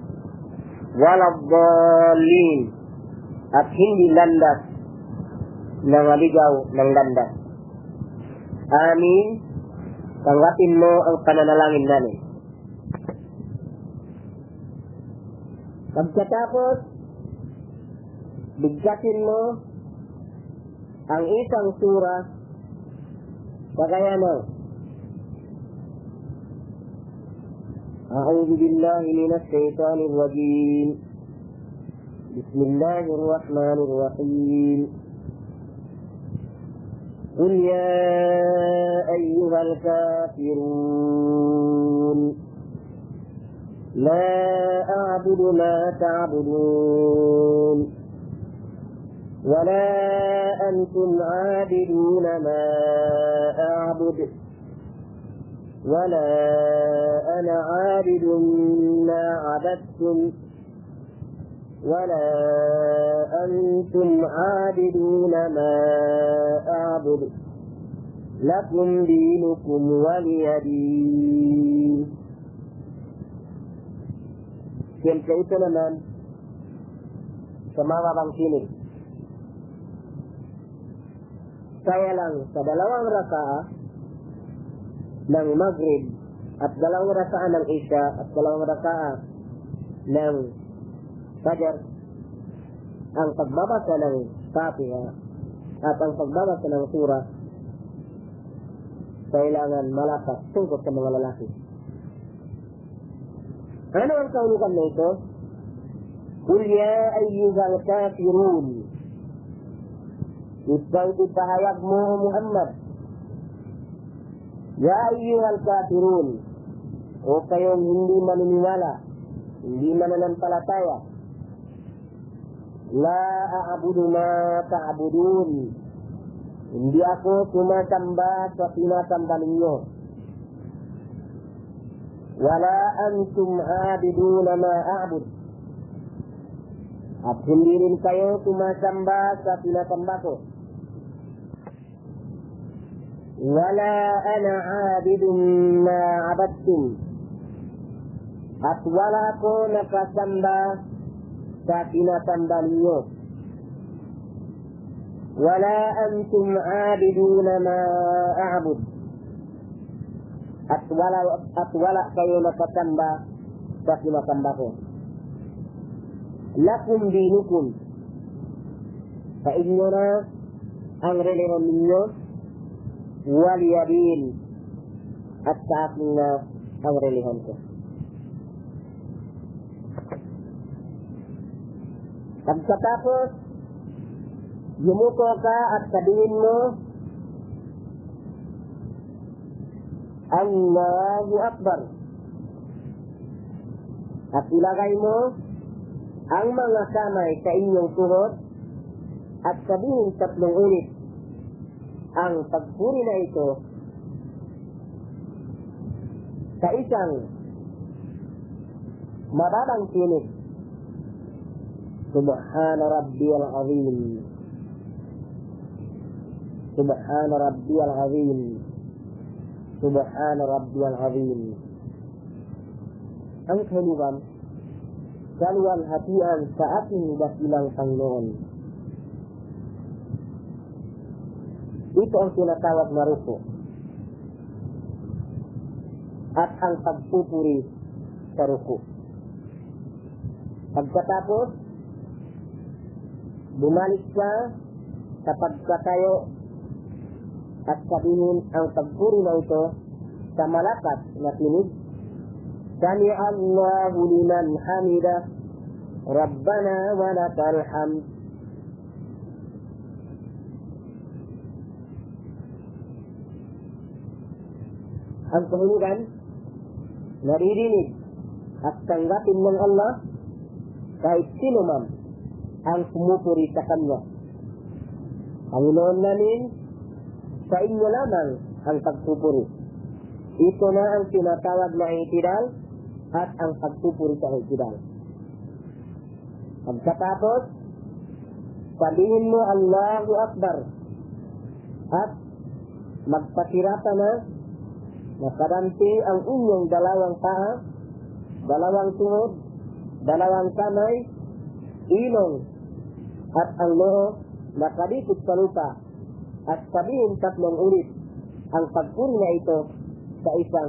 Waladdallin, at hindi landas na maligaw ng landas. Amin. Tanggapin mo ang pananalangin namin. Pagkatapos, bigkasin mo ang isang sura kagaya ng A'udhu billahi minas shaitanir rajim, Bismillahirrahmanirrahim, Qul ya ayyuhal kafirun, la a'budu ma ta'budun, wa la antum 'abiduna ma a'budu, wa la ana 'abidun ma 'abadtum, ولا أنتم عابدون ما أعبد لكم دينكم ولي دين. Siyempre ito naman sa mababang sinig. Kaya lang sa dalawang raka'a ng Maghrib at dalawang raka'a ng Isya at dalawang raka'a ng Fajr, ang pagbabasa ng Fatiha at ang pagbabasa ng surah kailangan malakas tungkol sa mga lalaki. Ano ang kaulukan na ito? Qul ya ayyuhal kafirun. Ikaw ipahayag mo, Muhammad. Ya ayyuhal kafirun. O kayong hindi maniniwala, hindi mananampalataya. La a'budu ma ta'budun. Hindi ako sumasamba sa sinasamba ninyo. Wala antum abiduna ma a'bud. At hindi rin kayo sumasamba sa sinasamba ko. Wala ana abidun ma abadtum. At wala ako nakasamba sa sinasamba ninyo. Wala antum abiduna ma a'bud. At wala, at wala kayo nakasamba sa sinasamba ko. Lakum dinukum. Sa inyo na ang reliyon ninyo. Waliyadin. At sa akin na ang reliyon ko. Pagkatapos, yumuko ka at sabihin mo, Allahu Akbar. At ilagay mo ang mga kamay sa inyong tuhod at sabihin tatlong ulit ang pagpuri na ito sa isang mababang tinig. Subhana Rabbiyal Azim. Subhana Rabbiyal Azim. Subhana Rabbiyal Azim. Ang kahulugan, kaluwalhatian sa ating dakilang Panginoon. Ito ang tinatawag na ruko. At ang pagpupuri sa ruko. Pagkatapos, bumalik ka sa pagkatayo at sabihin ang pagpuri na ito sa malakas na tinig. Sami Allahu liman hamida. Rabbana wa lakal hamd. Ang kahulugan, naririnig at tanggapin ng Allah kahit sino man ang pumupuri sa Kanya. Panginoon namin, sa inyo lamang ang pagpupuri. Ito na ang tinatawag na itidal at ang pagpupuri sa itidal. Pagkatapos, sabihin mo Allahu Akbar at magpasirata na nakadanti ang inyong dalawang paa, dalawang tuhod, dalawang kamay, ilong at ang noo nakadikit sa lupa at sabihin tatlong ulit ang pagpuri na ito sa isang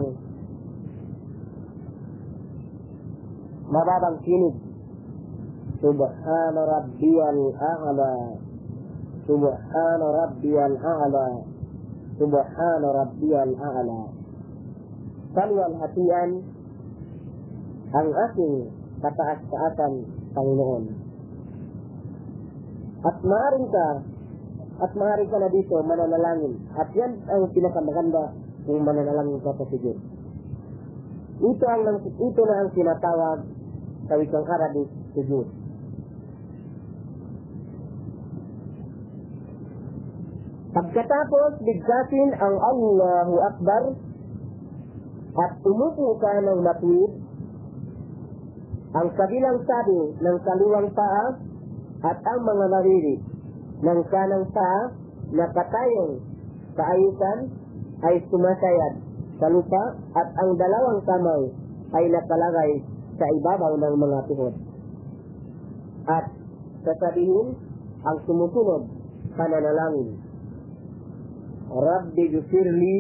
mababang sinig. Subhana Rabbiyal A'la. Subhana Rabbiyal A'la. Subhana Rabbiyal A'la. Kaluwalhatian ang aking kataas-taasan Panginoon. At maaaring ka at maaaring ka na dito mananalangin. At yan ang pinakamaganda kung mananalangin ka sa sujud. Ito ang ito na ang tinatawag sa wikang Arabic sujud. Pagkatapos bigkasin ang Allahu Akbar at umupo ka ng matuwid, ang kabilang sabi ng kaliwang paa at ang mga nariri ng kanang paa na patayong sa ayusan ay sumasayad sa lupa at ang dalawang kamay ay nakalagay sa sa ibabaw ng mga tuhod. At sasabihin ang sumusunod pananalangin, Rabbi gfirli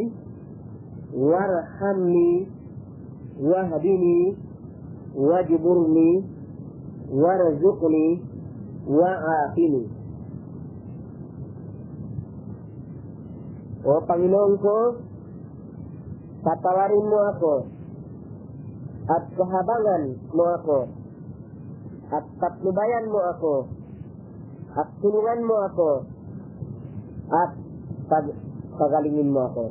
warhamni wahdini wajburni warzuqni wa'afini. O Panginoon ko, patawarin mo ako at kahabangan mo ako at patnubayan mo ako at tulungan mo ako at pag pagalingin mo ako.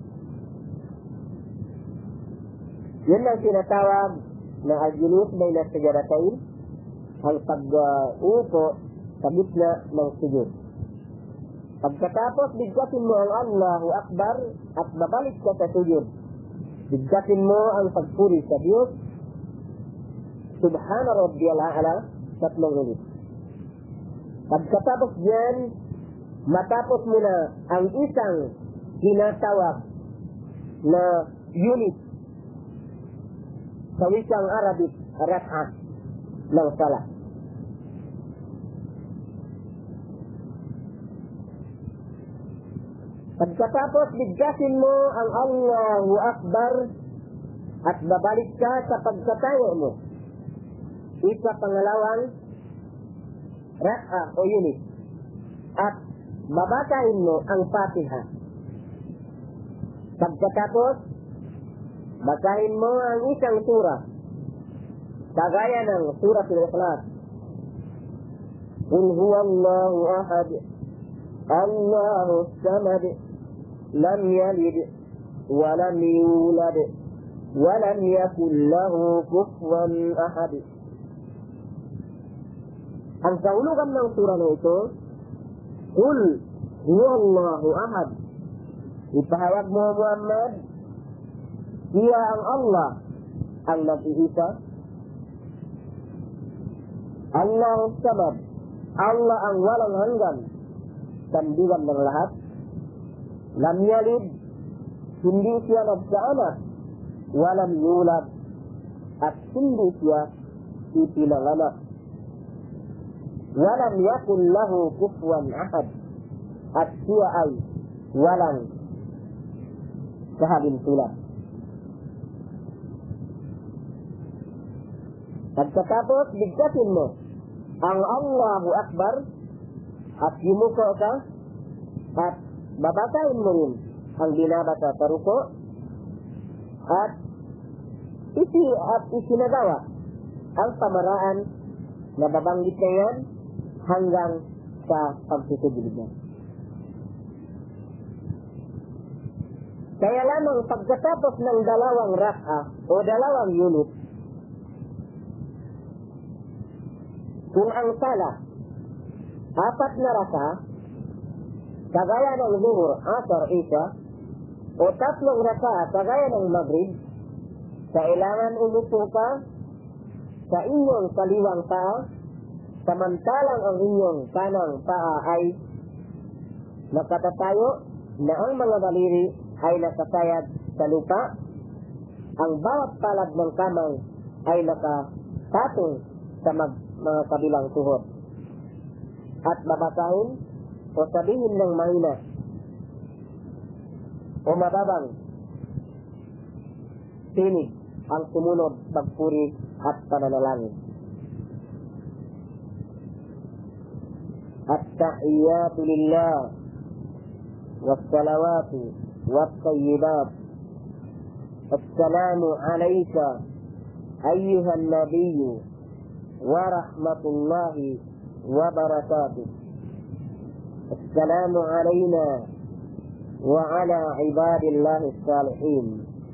Yun ang tinatawag na al-julus bayna sajadatain, ang pag-uupo sa gitna ng sujud. Pagkatapos, bigkasin mo ang Allahu Akbar at babalik ka sa sujud. Bigkasin mo ang pagpuri sa Diyos, Subhana Rabbiyal A'la, tatlong ulit. Pagkatapos diyan, matapos mo na ang isang tinatawag na unit sa wikang Arabic, rak'ah ng salat. Pagkatapos, bigkasin mo ang Allahu Akbar at babalik ka sa pagkatayo mo. Isa pangalawang rak'ah o unit. At babasahin mo ang Fatiha. Pagkatapos, basahin mo ang isang surah, kagaya ng surah Al-Ikhlas. Qul huwallahu ahad, Allahu samad, lam yalid, wa lam yulad, wa lam yakul lahu kufuwan ahad. Ang kahulugan ng surah na ito, Qul huwallahu ahad. Ipahawag mo, Muhammad, Siya ang Allah, ang nag-iisa. Allah samad, Allah ang walang hanggan, sandigan ng lahat. Lam yalid, hindi siya nagkaanak. Walam yulad, at hindi siya ipinanganak. Walam yakun lahu kufuwan ahad, at siya ay walang kahalintulad. Pagkatapos, bigkasin mo ang Allahu Akbar at yumuko ka at babasahin mo rin ang binabasa sa ruko at isi at isinagawa ang pamaraan na babanggit na yan hanggang sa pagsusugod niya. Kaya lamang pagkatapos ng dalawang rak'ah o dalawang unit, kung ang sala apat na raka, kagaya ng zuhur, asar, isha, o tatlong raka, kagaya ng maghrib, kailangan umupo ka sa inyong kaliwang paa, samantalang ang inyong kanang paa ay nakatatayo na ang mga daliri ay nakasayad sa lupa, ang bawat palad ng kamay ay nakapatong sa mag mga kabilang tuhod. At babasahin o sabihin ng mahina o mababang tinig ang sumunod pagpuri at pananalangin. At-tahiyyatu lillah was-salawatu wat-tayyibat. Assalamu alayka ayyuhan nabiyyu ورحمة الله وبركاته. السلام علينا وعلى عباد الله الصالحين.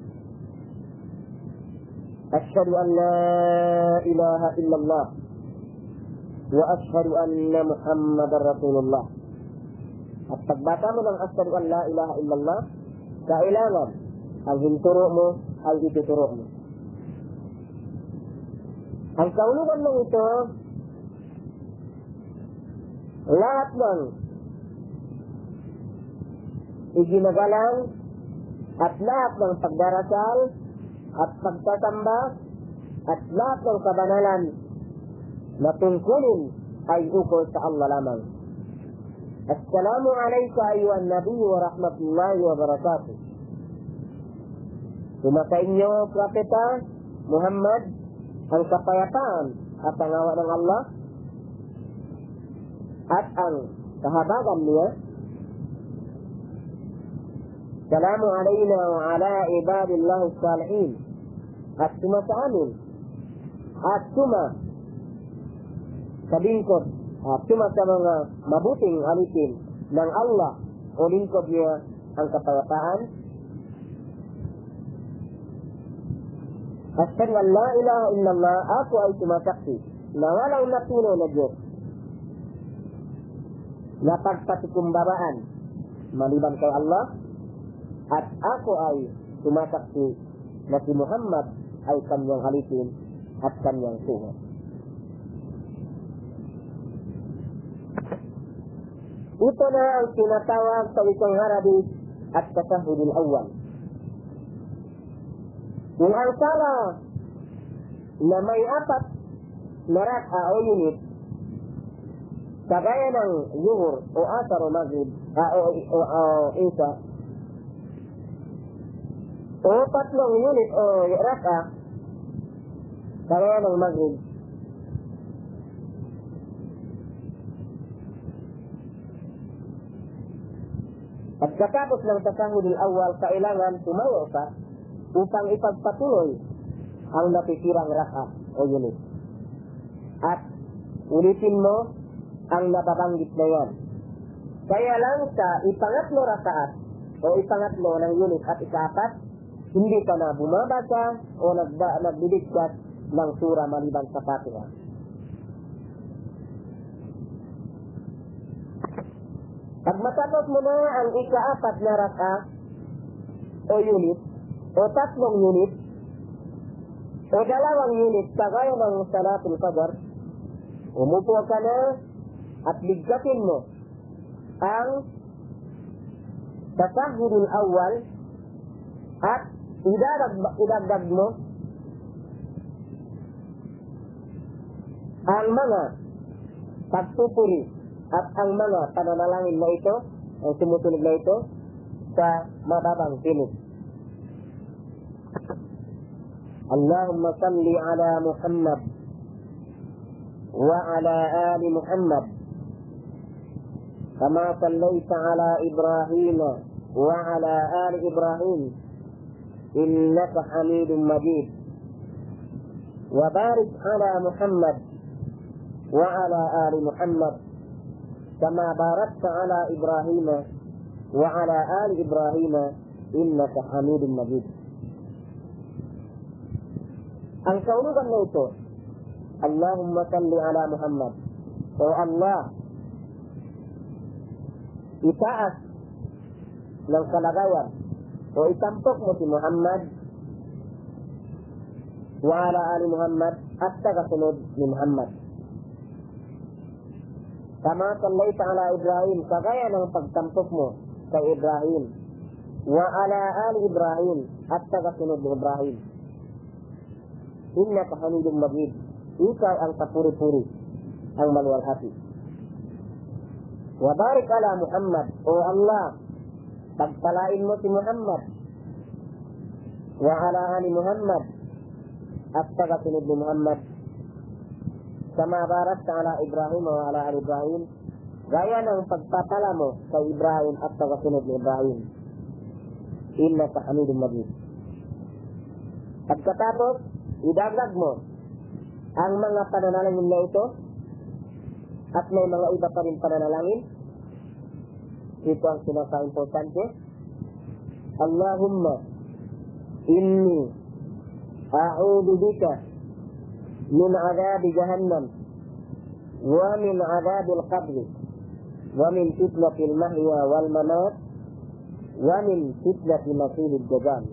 أشهد أن لا إله إلا الله وأشهد أن محمد رسول الله. At pagbata mo ng asyhadu an la ilaha illallah, kailangan ang hinturo mo ay ituturo mo. Ang kaulugan ng ito, lahat ng iginagalang at lahat ng pagdarasal at pagtatamba at lahat ng kabanalan na tungkulin ay ukol sa Allah lamang. Assalamu alayka ayyuhan nabi wa rahmatullahi wa barakatuh. Sumasa inyo, Propeta Muhammad, ang kapayapaan at ang awa ng Allah at ang kahabagan niya. Salamu alayna wa ala ibadillahi salihin. At suma sa amin at suma sa lingkod at suma sa mga mabuting alipin ng Allah o lingkod niya ang kapayapaan. Asyhadu an la ilaha illallah, ako ay sumasaksi na walang napuno na Diyos na pagpatikumbabaan maliban kay Allah, at ako ay sumasaksi na si Muhammad ay kanyang alipin at kanyang suho. Ito na ang tinatawag sa wikang Arabic at tasahudul awwal. Kung ang sala na may apat na raka o unit, kagaya ng zuhur o asar o maghrib o, o, o, o isa, o tatlong unit o raka, kagaya ng maghrib, at katapos ng tasahudul awwal, kailangan tumayo ka upang ipagpatuloy ang napitirang raka o unit. At ulitin mo ang nababanggit na yan. Kaya lang sa ipangatlo rakaat o ipangatlo ng unit at ikaapat, hindi ka na bumabasa o nagbibigkas ng sura maliban sa Fatiha. Pag matapos mo na ang ikaapat na raka o unit, o tatlong unit, o dalawang unit kagaya ng salatul fajr, umupo ka na at bigkatin mo ang tasahudul awwal at idagdag mo ang mga pagpupuri at ang mga pananalangin na ito, ang sumusunod na ito, sa mababang pilit. Allahumma salli ala Muhammad wa ala ali Muhammad kama sallaita ala Ibrahim wa ala ali Ibrahim innaka Hamidum Majid, wa barik ala Muhammad wa ala ali Muhammad kama barakta ala Ibrahim wa ala ali Ibrahim innaka Hamidum Majid. Ang kaulugan na ito, Allahumma salli ala Muhammad, o Allah, itaas ng kalagayan o itampok mo si Muhammad wa ala ali Muhammad at tagasunod ni Muhammad. Kama sallaita ala Ibrahim, kagaya ng pagtampok mo kay Ibrahim, wa ala ali Ibrahim at tagasunod ni Ibrahim. Innaka Hamidum Majid, ikaw ang kapuri-puri, ang maluwalhati. Wa barik ala Muhammad, o Allah, pagpalain mo si Muhammad, wa ala ali Muhammad at tagasunod ni Muhammad, kama barakta ala Ibrahim wa ala ali Ibrahim, gaya ng pagpapala mo kay Ibrahim at tagasunod ni Ibrahim. Innaka Hamidum Majid. Pagkatapos, idagdag mo ang mga pananalangin na ito at may mga iba pa rin pananalangin. Ito ang pinaka-importante. Allahumma inni a'udhu bika min adhabi jahannam wa min adhabil qabr wa min fitnatil mahya wal mamat wa min fitnatil masiihid dajjal.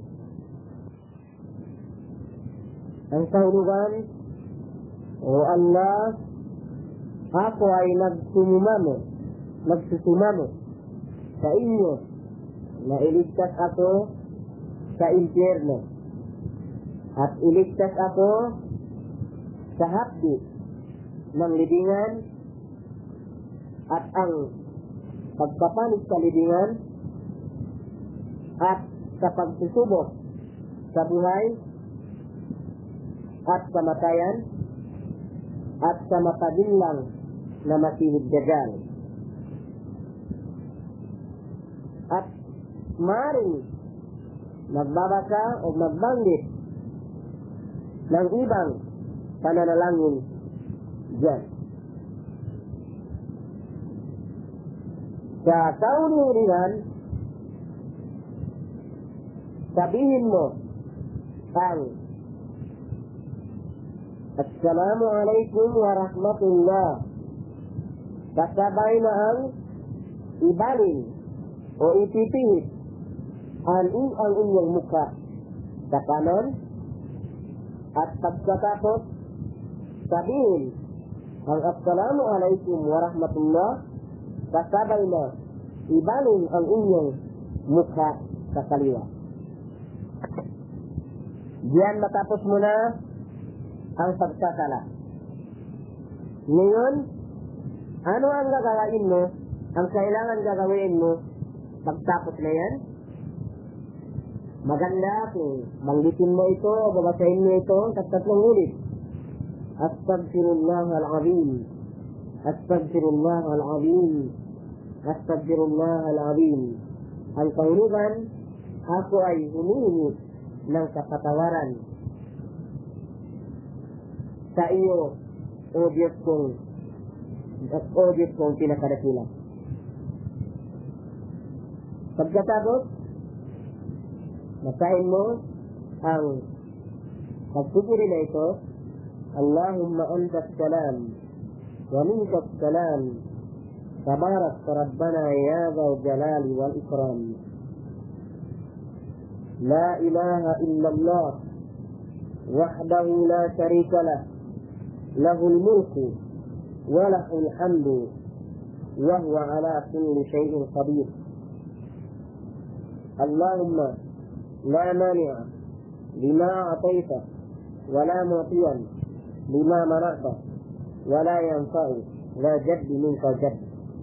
Ang kahulugan, o Allah, ako ay nagsusumamo, nagsusumamo sa inyo na iligtas ako sa impyerno at iligtas ako sa hapdi ng libingan at ang pagpapanig sa libingan at sa pagsusubok sa buhay at kamatayan at sa mapagillang na Masihid Dajjal. At maaaring magbabasa o magbanggit ng ibang pananalangin dyan. Sa kaunihan, sabihin mo ang Assalamu alaikum wa rahmatullah, kasabay na ang ibalin o ipipihit ang, ang inyong mukha sa kanan, at pagkatapos sabihin ang Assalamu alaikum wa rahmatullah, kasabay na ibalin ang inyong mukha sa kaliwa. Diyan matapos mo na ang pagsasala. Ngayon, ano ang gagawin mo, ang kailangan gagawin mo pagtapos na yan? Maganda kung banggitin mo ito o babasahin mo ito sa tatlong ulit. Astaghfirullah al-azim, Astaghfirullah al-azim, Astaghfirullah al-azim. Ang kahulugan, ako ay humihingi ng kapatawaran sa iyo, O Diyos kong at O Diyos kong pinakadakila. Pagkatapos, basahin mo ang pagpupuri na ito, Allahumma anta as-salam wa minka as-salam tabarak rabbana ya dzal jalali wal ikram. La ilaha illallah wahdahu la sharika lah, lahul mulku wa lahul hamdu wa huwa ala kulli shay'in qadir. Allahumma la mani'a lima a'tayta wa la mu'tiya lima mana'ta wa la yanfa'u la jaddi minka jadd.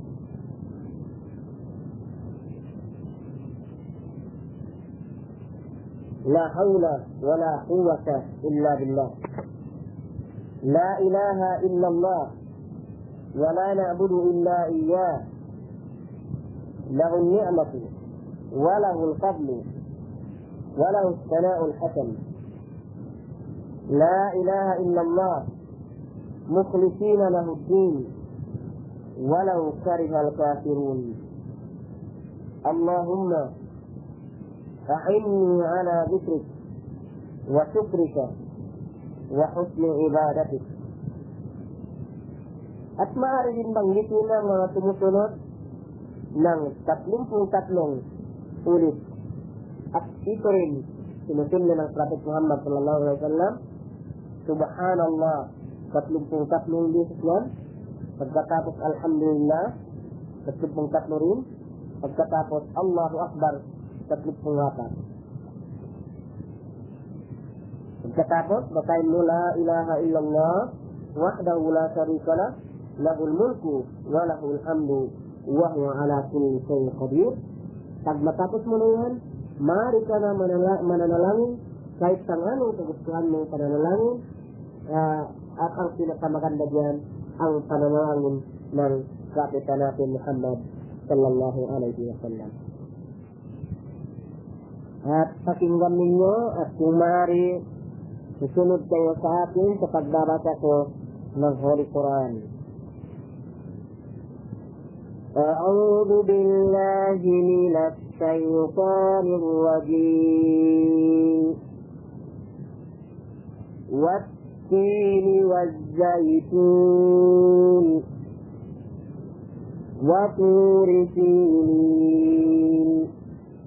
La hawla wa la quwwata illa billah. La ilaha illallah wa la na'budu illa iyyah. Lahu an-ni'matu wa lahu al-fadlu wa lahu as-sana'u al-hasan. La ilaha illallah mukhlishina lahu ad-din wa law kariha al-kafirun. Allahumma أعني على ذكرك وشكرك وحسن عبادتك. At maaari din banggitin ang mga tumusunod ng tatlumpung tatlong ulit. At ito rin sinusunod ng Prophet Muhammad sallallahu alaihi wasallam. Subhanallah, tatlumpung tatlong beses yan. Pagkatapos Alhamdulillah, tatlumpung tatlo rin. Pagkatapos Allahu Akbar, tatlumpung apat. Pagkatapos, basahin mo la ilaha illallah wahdahu la sharika lah, lahul mulku wa lahul hamdu wa huwa ala kulli shay'in qadir. Pag matapos mo na yan, maaari ka na manala- mananalangin kahit sa anong kagustuhan mong pananalangin, uh, at ang pinakamaganda diyan ang pananalangin ng Prophet natin Muhammad sallallahu alaihi wasallam. At pakinggan ninyo, at kung maaari, susunod kayo sa akin sa pagbabasa ko ng Holy Quran. A'udhu billahi minash shaytanir rajim. Wat-tini waz-zaytun wa turi sinin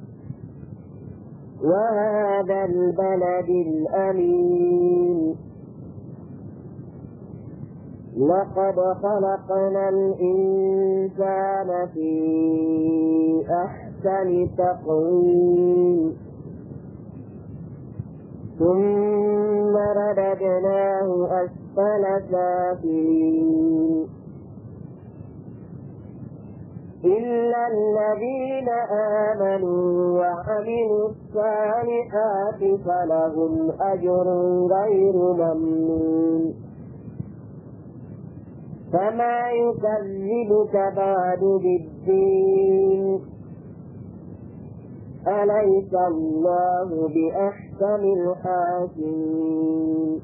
وهذا البلد الأمين لقد خلقنا الإنسان في أحسن تقويم ثم رددناه أسفل أسفل سافلين إلا الذين آمنوا وعملوا الصالحات فلهم أجر غير ممنون فما يكذبك بعد بالدين أليس الله بأحكم الحاكمين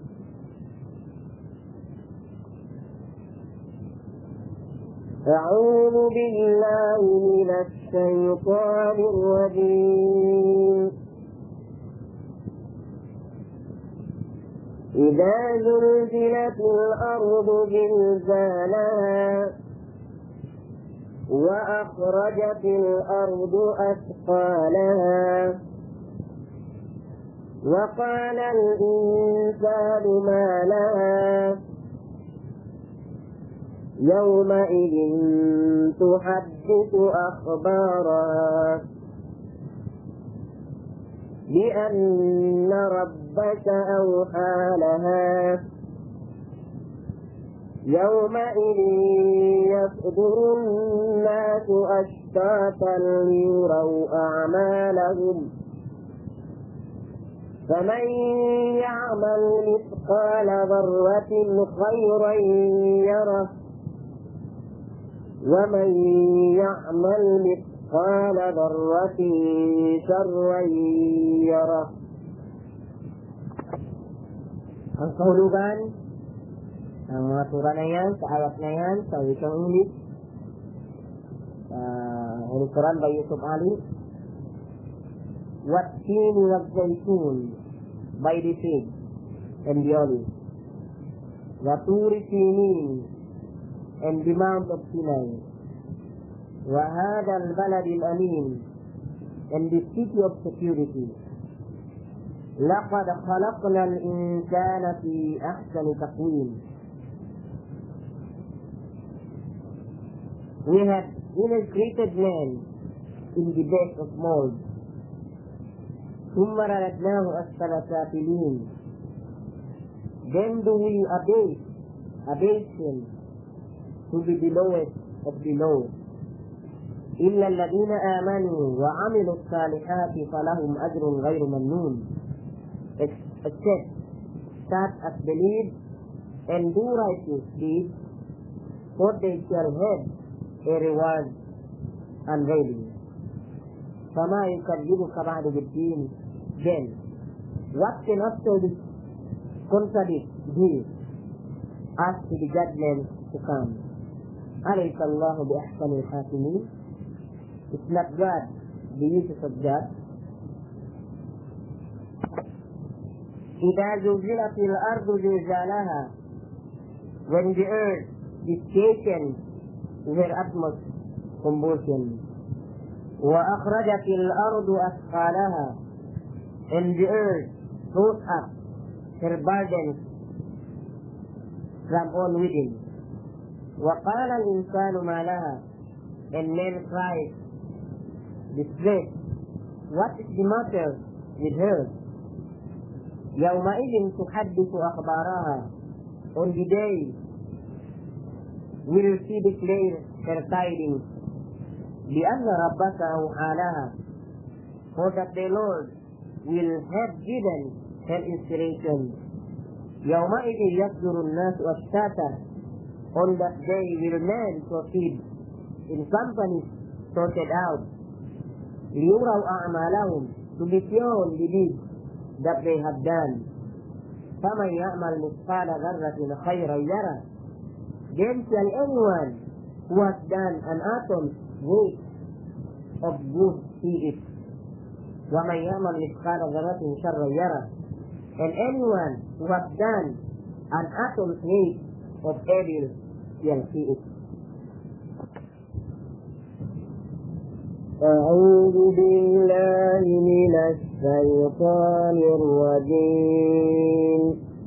أعوذ بالله من الشيطان الرجيم إذا زلزلت الأرض زلزالها وأخرجت الأرض أثقالها وقال الإنسان ما لها يومئذ تحدث أخبارها بأن ربك أوحى لها يومئذ يصدر الناس أشتاتا ليروا أعمالهم فمن يعمل مثقال ذرة خيرا يره ومن يعمل مثقال ذرة شرا يره. Ang kahulugan ng mga sura na yan, sa ayat na yan, sa wikang English, uh, Holy Quran by Yusuf Ali, Wat-Tin Waz-Zaytun by the Fig and the Olive, Wa-Turi Sinin and the Mount of Sinai, Wa-Hada al-Balad al-Amin and the City of Security. لقد خلقنا الإنسان في أحسن تقويم. We have created man in the best of mold. ثم رددناه أسفل سافلين. Then do we abase, abase him to be the lowest of the low. إلا الذين آمنوا وعملوا الصالحات فلهم أجر غير ممنون. Except that as believe and do righteous deeds, for they shall have a reward unveiling. فما يكذبك بعد بالدين. Then what can after contradict thee as to the judgment to come? أليس الله بأحكم الحاكمين? It's not God, the uses of God. إذا زلزلت الأرض زلزالها, when the earth is shaken in her utmost convulsion. وأخرجت الأرض أثقالها, and the earth throws up her burdens from all within. وقال الإنسان ما لها, and man cries, distress, what is the matter with her? يومئذ تحدث أخبارها, on the day will she declare her tidings. بأن ربك أوحى لها, for that the Lord will have given her inspiration. يومئذ يصدر الناس أشتاتا, on that day will men proceed in companies sorted out. ليروا أعمالهم, to be shown the deeds that they have done. فمن يعمل مثقال ذرة خيرا يره, then shall anyone who has done an atom's weight of good see it. ومن يعمل مثقال ذرة شرا يره, and anyone who has done an atom's weight of evil shall see it. أعوذ بالله من الشيطان الرجيم.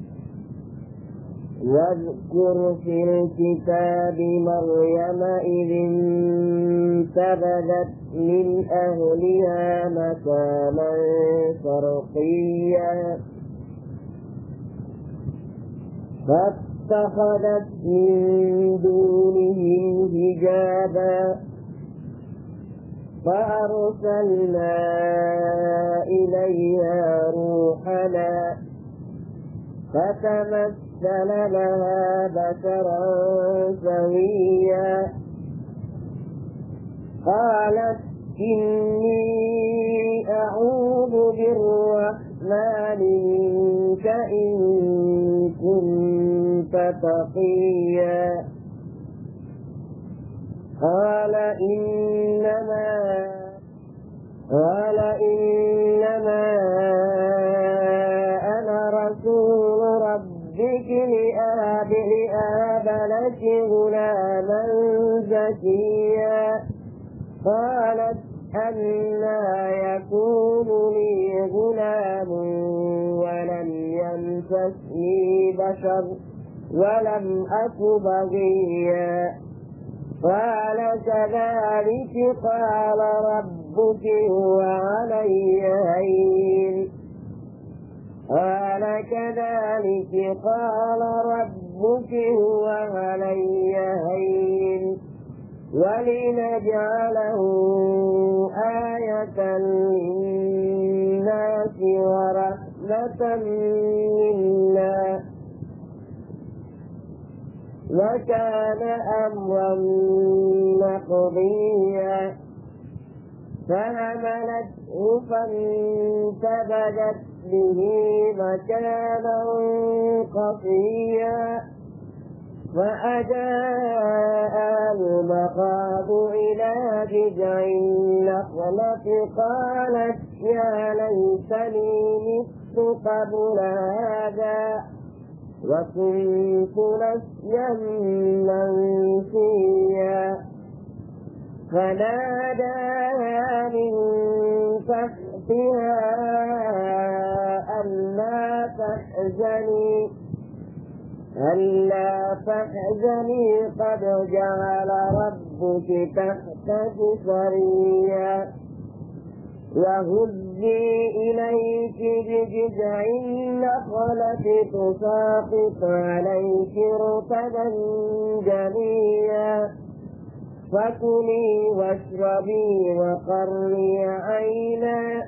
واذكر في الكتاب مريم إذ انتبذت من أهلها مكانا شرقيا فاتخذت من دونهم حجابا فأرسلنا إليها روحنا فتمثل لها بشرا سويا قالت إني أعوذ بالرحمن منك إن كنت تقيا قال إنما قال إنما أنا رسول ربك لأهب لأهب لك غلاما زكيا قالت أنى يكون لي غلام ولم يمسسني بشر ولم أك بغيا قال كذلك قال ربك هو علي هين قال كذلك قال ربك هو علي هين ولنجعله آية للناس ورحمة منا وكان أمرا مقضيا فحملته فانتبذت به مكانا قصيا فأجاء المخاض إلى جذع النخلة قالت يا ليتني مت قبل هذا وكنت نسيا منسيا فناداها من تحتها ألا تحزني ألا تحزني قد جعل ربك تحتك سريا وهزي إليك بجذع النخلة تساقط عليك رطبا جنيا فكلي واشربي وقري عينا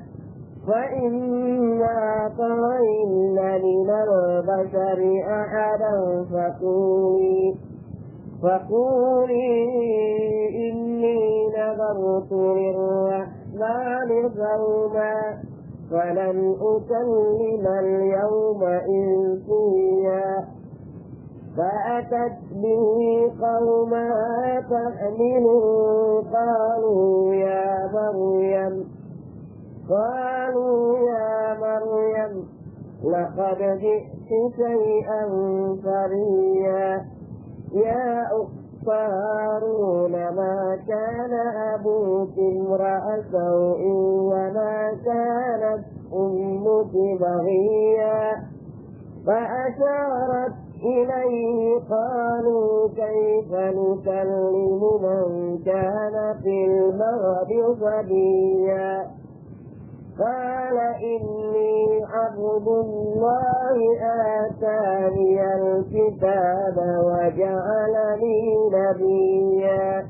فإما ترين من البشر أحدا فقولي فقولي إني نذرت للرحمن صوما فلن أكلم اليوم إنسيا فأتت به قومها تحمله قالوا يا مريم قالوا يا مريم لقد جئت شيئا فريا يا أخت هارون ما كان أبوك امرأ سوء وما كانت أمك بغيا فأشارت إليه قالوا كيف نكلم من كان في المهد صبيا قال إني عبد الله آتاني الكتاب وجعلني نبيا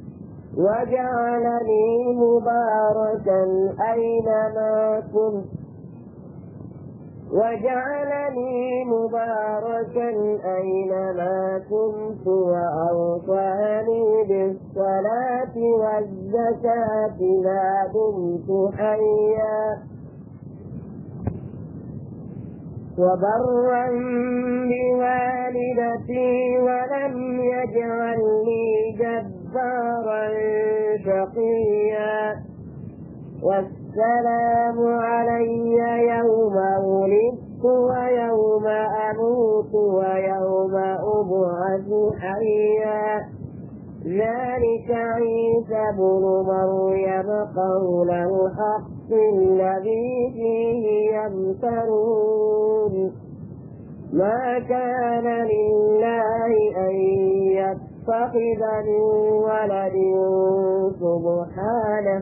وجعلني مباركا أينما كنت وجعلني مباركا أينما كنت وأوصاني بالصلاة والزكاة ما دمت حيا وبرا بوالدتي ولم يجعلني جبارا شقيا والسلام علي يوم ولدت ويوم أموت ويوم أبعث حيا ذلك عيسى بن مريم قول الحق الذي فيه يمترون ما كان لله أن يتخذ من ولد سبحانه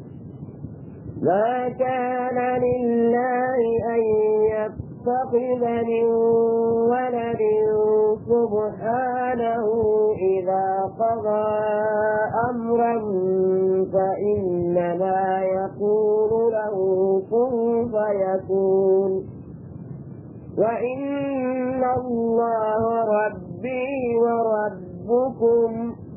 ما كان لله أن يتخذ من ولد سبحانه إذا قضى أمرا فإنما يقول له كن فيكون وإن الله ربي وربكم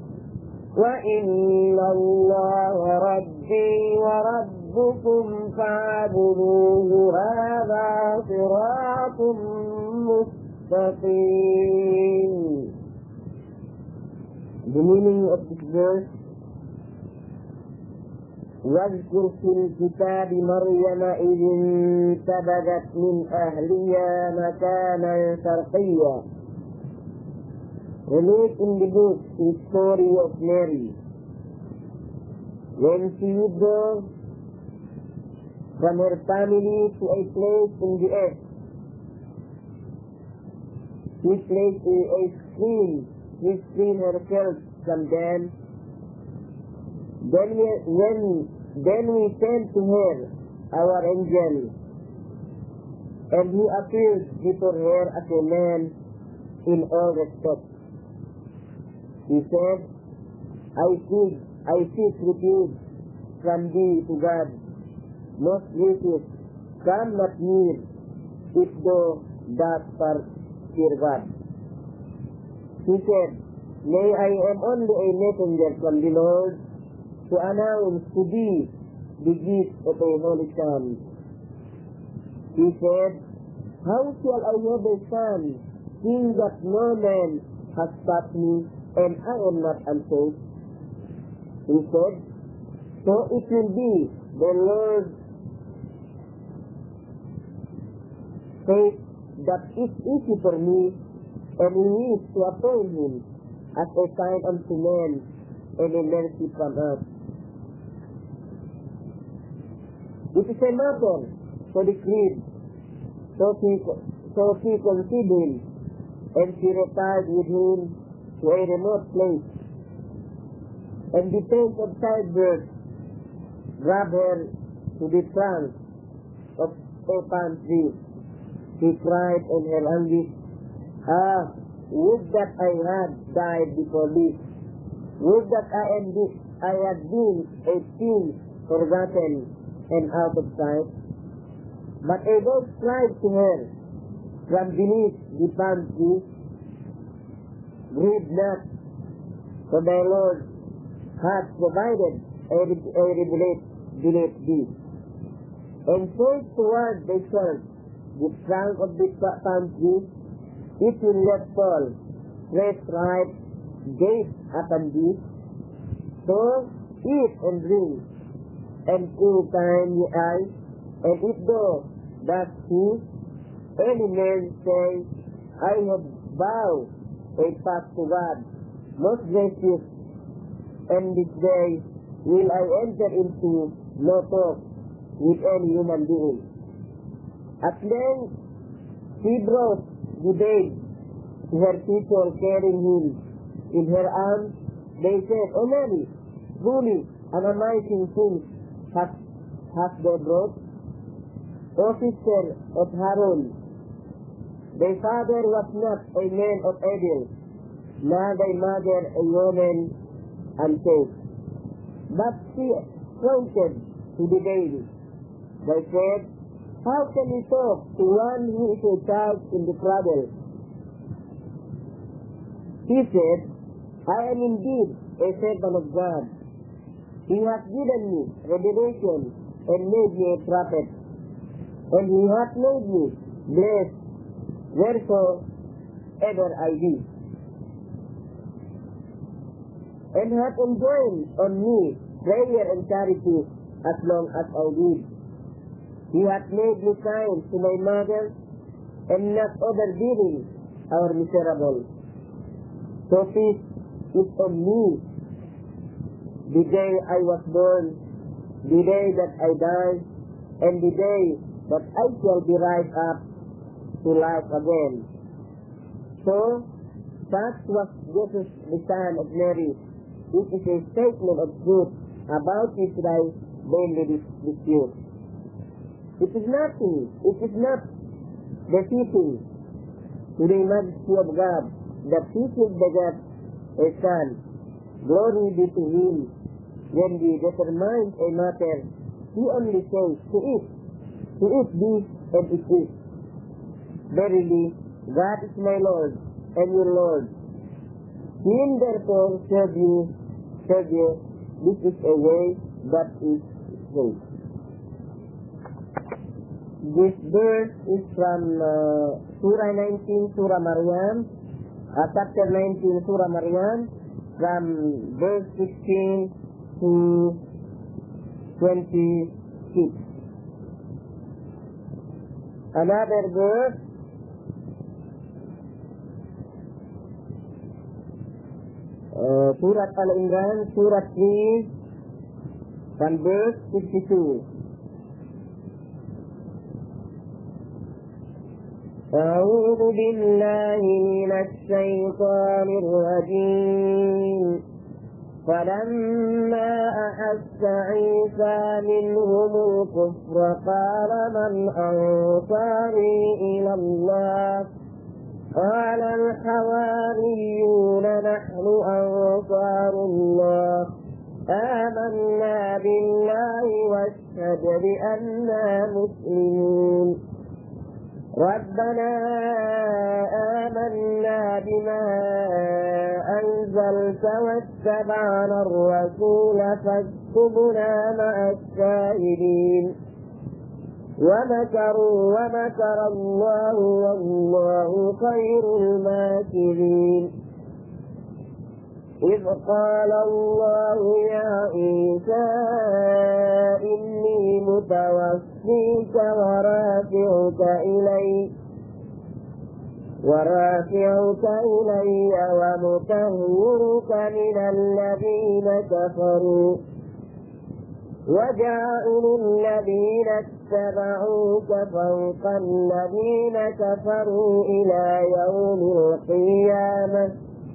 وإن الله ربي وربكم فاعبدوه هذا صراط مستقيم. The meaning of this verse: واذكر في الكتاب مريم إذ انتبذت من أهلها مكانا شرقيا. Relate in the book the story of Mary when she moved from her family to a place in the earth. This place is a screen, she screened herself from them. Then we, when, then we sent to her our angel, and he appeared before her as a man in all respects. He said, I seek, I seek refuge from thee to God, most gracious, come not near, if thou dost fear God. He said, Nay, I am only a messenger from the Lord, to announce to thee the gift of a holy son. He said, How shall I have a son, seeing that no man has taught me, and I am not unsafe? He said, So it will be the Lord says that it's easy for me, and he needs to appoint him as a sign unto men and a mercy from us. It is a matter for the creed. So she, so she conceived him, and she retired with him to a remote place. And the pains of childbirth grabbed her to the trunk of a palm tree. She cried in her anguish, Ah, would that I had died before this. Would that I am this, I had been a thing forgotten and out of sight. But a voice cried to her from beneath the palm tree, Grieve not, for thy Lord hath provided a, a rebuliate beneath thee. And point toward the church, the trunk of the palm tree, it will let fall, fresh ripe dates upon thee. So eat and drink, and in time ye eyes, and if thou dost see any man say, I have vowed a pact to God, most gracious, and this day will I enter into no talk with any human being. At length she brought the babe to her people, carrying him in her arms. They said, O Mary, truly an amazing thing hath, hath thou brought. O sister of Harun, thy father was not a man of evil, nor thy mother a woman unchaste. But she pointed to the baby. They said, How can we talk to one who is a child in the cradle? He said, I am indeed a servant of God. He hath given me revelation and made me a prophet. And he hath made me blessed, wherefore ever I be. And hath enjoined on me prayer and charity as long as I live. He hath made me kind to my mother, and not overbearing or miserable. So peace is on me the day I was born, the day that I died, and the day that I shall be raised up to life again. So, such was Jesus the Son of Mary. It is a statement of truth about his life mainly dispute. It is nothing, it is not defeating to the majesty of God that he should beget a son. Glory be to him. When he determines a matter, he only says to it, to it this and it is. Verily, God is my Lord and your Lord. Him therefore serve you, serve you. This is a way that is straight. This verse is from uh, Surah nineteen, Surah Maryam, uh, chapter nineteen, Surah Maryam, from verse sixteen to twenty-six. Another verse, uh, Surah Al-Imran, Surah three, from verse fifty-two. أعوذ بالله من الشيطان الرجيم فلما أحس عيسى منهم الكفر قال من أنصاري إلى الله قال الحواريون نحن أنصار الله آمنا بالله واشهد بأننا مسلمون ربنا آمنا بما أنزلت واتبعنا الرسول فاكتبنا مع الشاهدين ومكروا ومكر الله والله خير الماكرين إذ قال الله يا عيسى إني متوفيك ورافعك إلي ورافعك إلي ومطهرك من الذين كفروا وجاعل الذين اتبعوك فوق الذين كفروا إلى يوم القيامة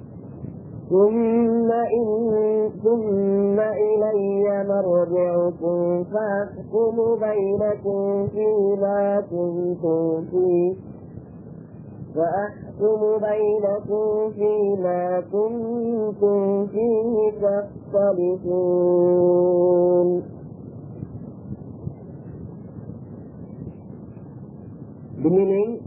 ثم, إن ثم إلي مرجعكم فأحكم بينكم فيما كنتم فيه فأحكم بينكم فيما كنتم فيه تختلفون. The meaning,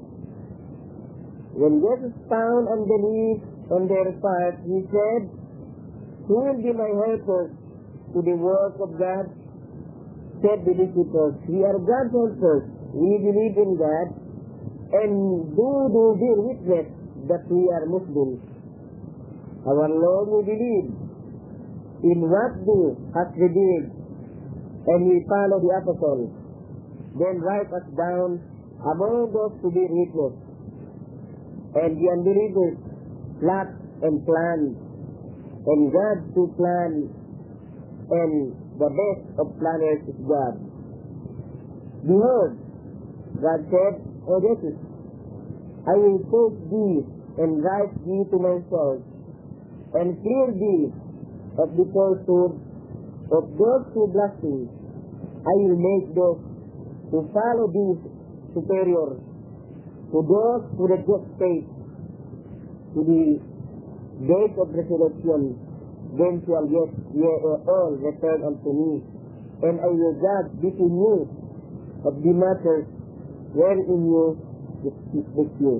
when Jesus found unbelief on their part, he said, who will be my helpers to the work of God? Said the disciples, we are God's helpers. We believe in God and do do bear witness that we are Muslims. Our Lord we believe in what do has revealed and we follow the apostles. Then write us down among those to bear witness. And the unbelievers plot and plan, and God to plan, and the best of planners is God. Behold, God said, O Jesus, I will take thee and write thee to myself, and clear thee of the falsehood of those who blaspheme. I will make those who follow thee superior to those who reject faith. To the day of resurrection, then shall yet ye all return unto me, and I will judge between you of the matters wherein you dispute.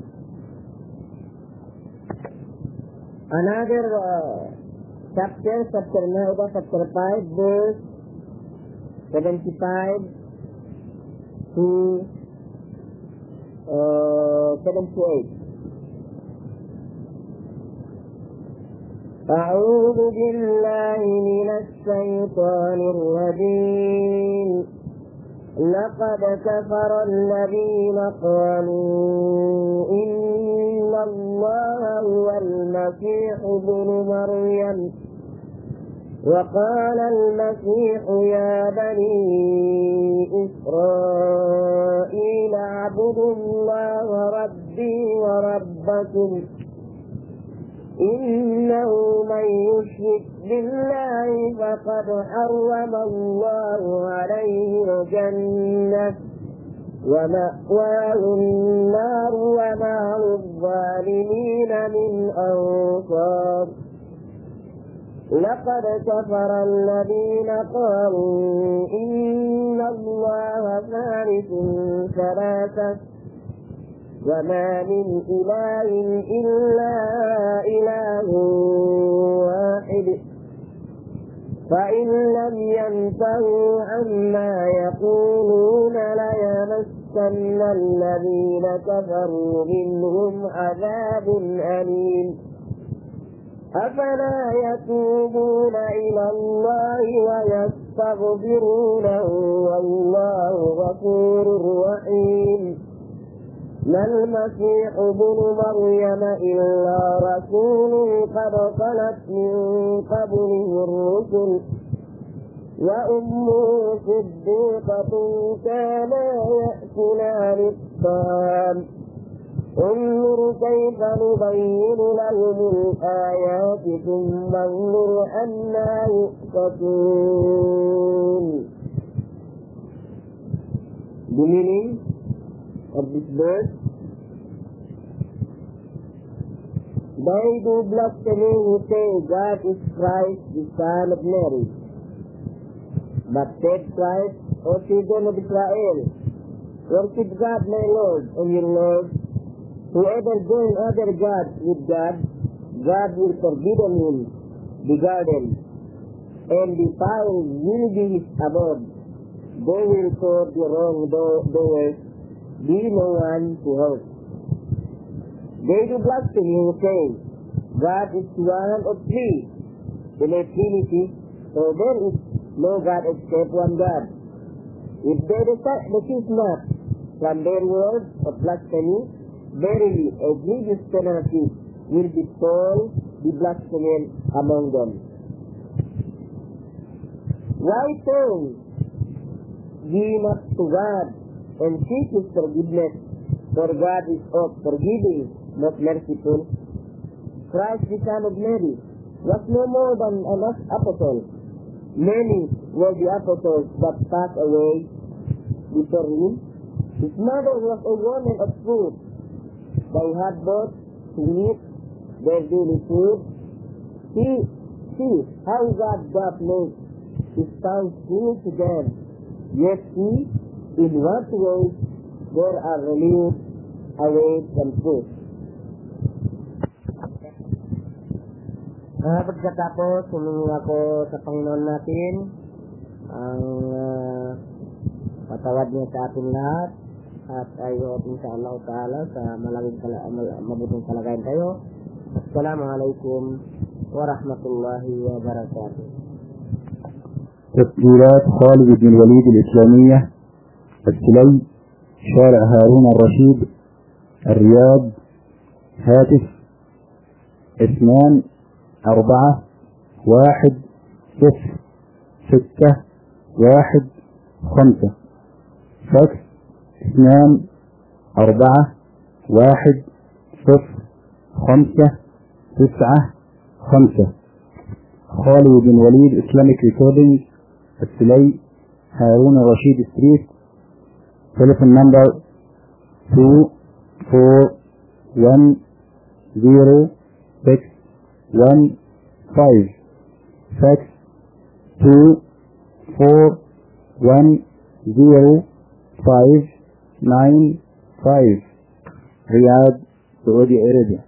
Another uh, chapter, chapter nine, chapter five, verse seventy-five to uh, seventy-eight. أعوذ بالله من الشيطان الرجيم لقد كفر الذين قالوا إن الله هو المسيح ابن مريم وقال المسيح يا بني إسرائيل اعبدوا الله ربي وربكم إنه من يشرك بالله فقد حرم الله عليه الجنة ومأواه النار وما للظالمين من أنصار. لقد كفر الذين قالوا إن الله ثالث ثلاثة وما من إله إلا إله واحد فإن لم ينتهوا عما يقولون ليمسن الذين كفروا منهم عذاب أليم. أفلا يتوبون إلى الله ويستغفرونه والله غفور رحيم. ما المسيح ابن مريم إلا رسول قد خلت من قبله الرسل وأمه صديقة كانا يأكلان الطعام انظر كيف نبين لهم الآيات ثم انظر أنى يؤفكون. The meaning of this verse: they do blasphemy who say God is Christ, the Son of Mary. But said Christ, O children of Israel, worship God my Lord and your Lord. Whoever join other gods with God, God will forbidden him the garden, and the fire will be his abode. They will call the wrongdoers, be no one to help. They do blasphemy who say, God is one of three, in a Trinity, so there is no God except one God. If they desist not from their words of blasphemy, verily a grievous penalty will befall the blasphemer among them. Why turn ye not to God and seek his forgiveness, for God is oft forgiving, not merciful. Christ the Son of Mary was no more than an apostle. Many were the apostles that passed away before him. His mother was a woman of truth. They had both to eat their daily food. See, see how God doth make his tongue clear to them. Yet see in what ways they are relieved away from truth. Uh, pagkatapos, humingi ako sa Panginoon natin ang uh, patawad niya sa ating lahat at ayaw insya Allah Ta'ala sa malaging kala, mal, mabuting kalagayan tayo. Assalamualaikum warahmatullahi wabarakatuh. تسجيلات خالد بن الوليد الإسلامية السلي شارع هارون الرشيد الرياض. هاتف اثنان أربعة واحد صفر ستة واحد خمسة. فاكس اثنان أربعة واحد صفر خمسة تسعة خمسة. خالد بن وليد إسلاميك ريكوردينج السلي هارون الرشيد ستريت. تليفون نمبر two four one zero six one five. fax two four one zero five nine five. Riyadh, Saudi Arabia.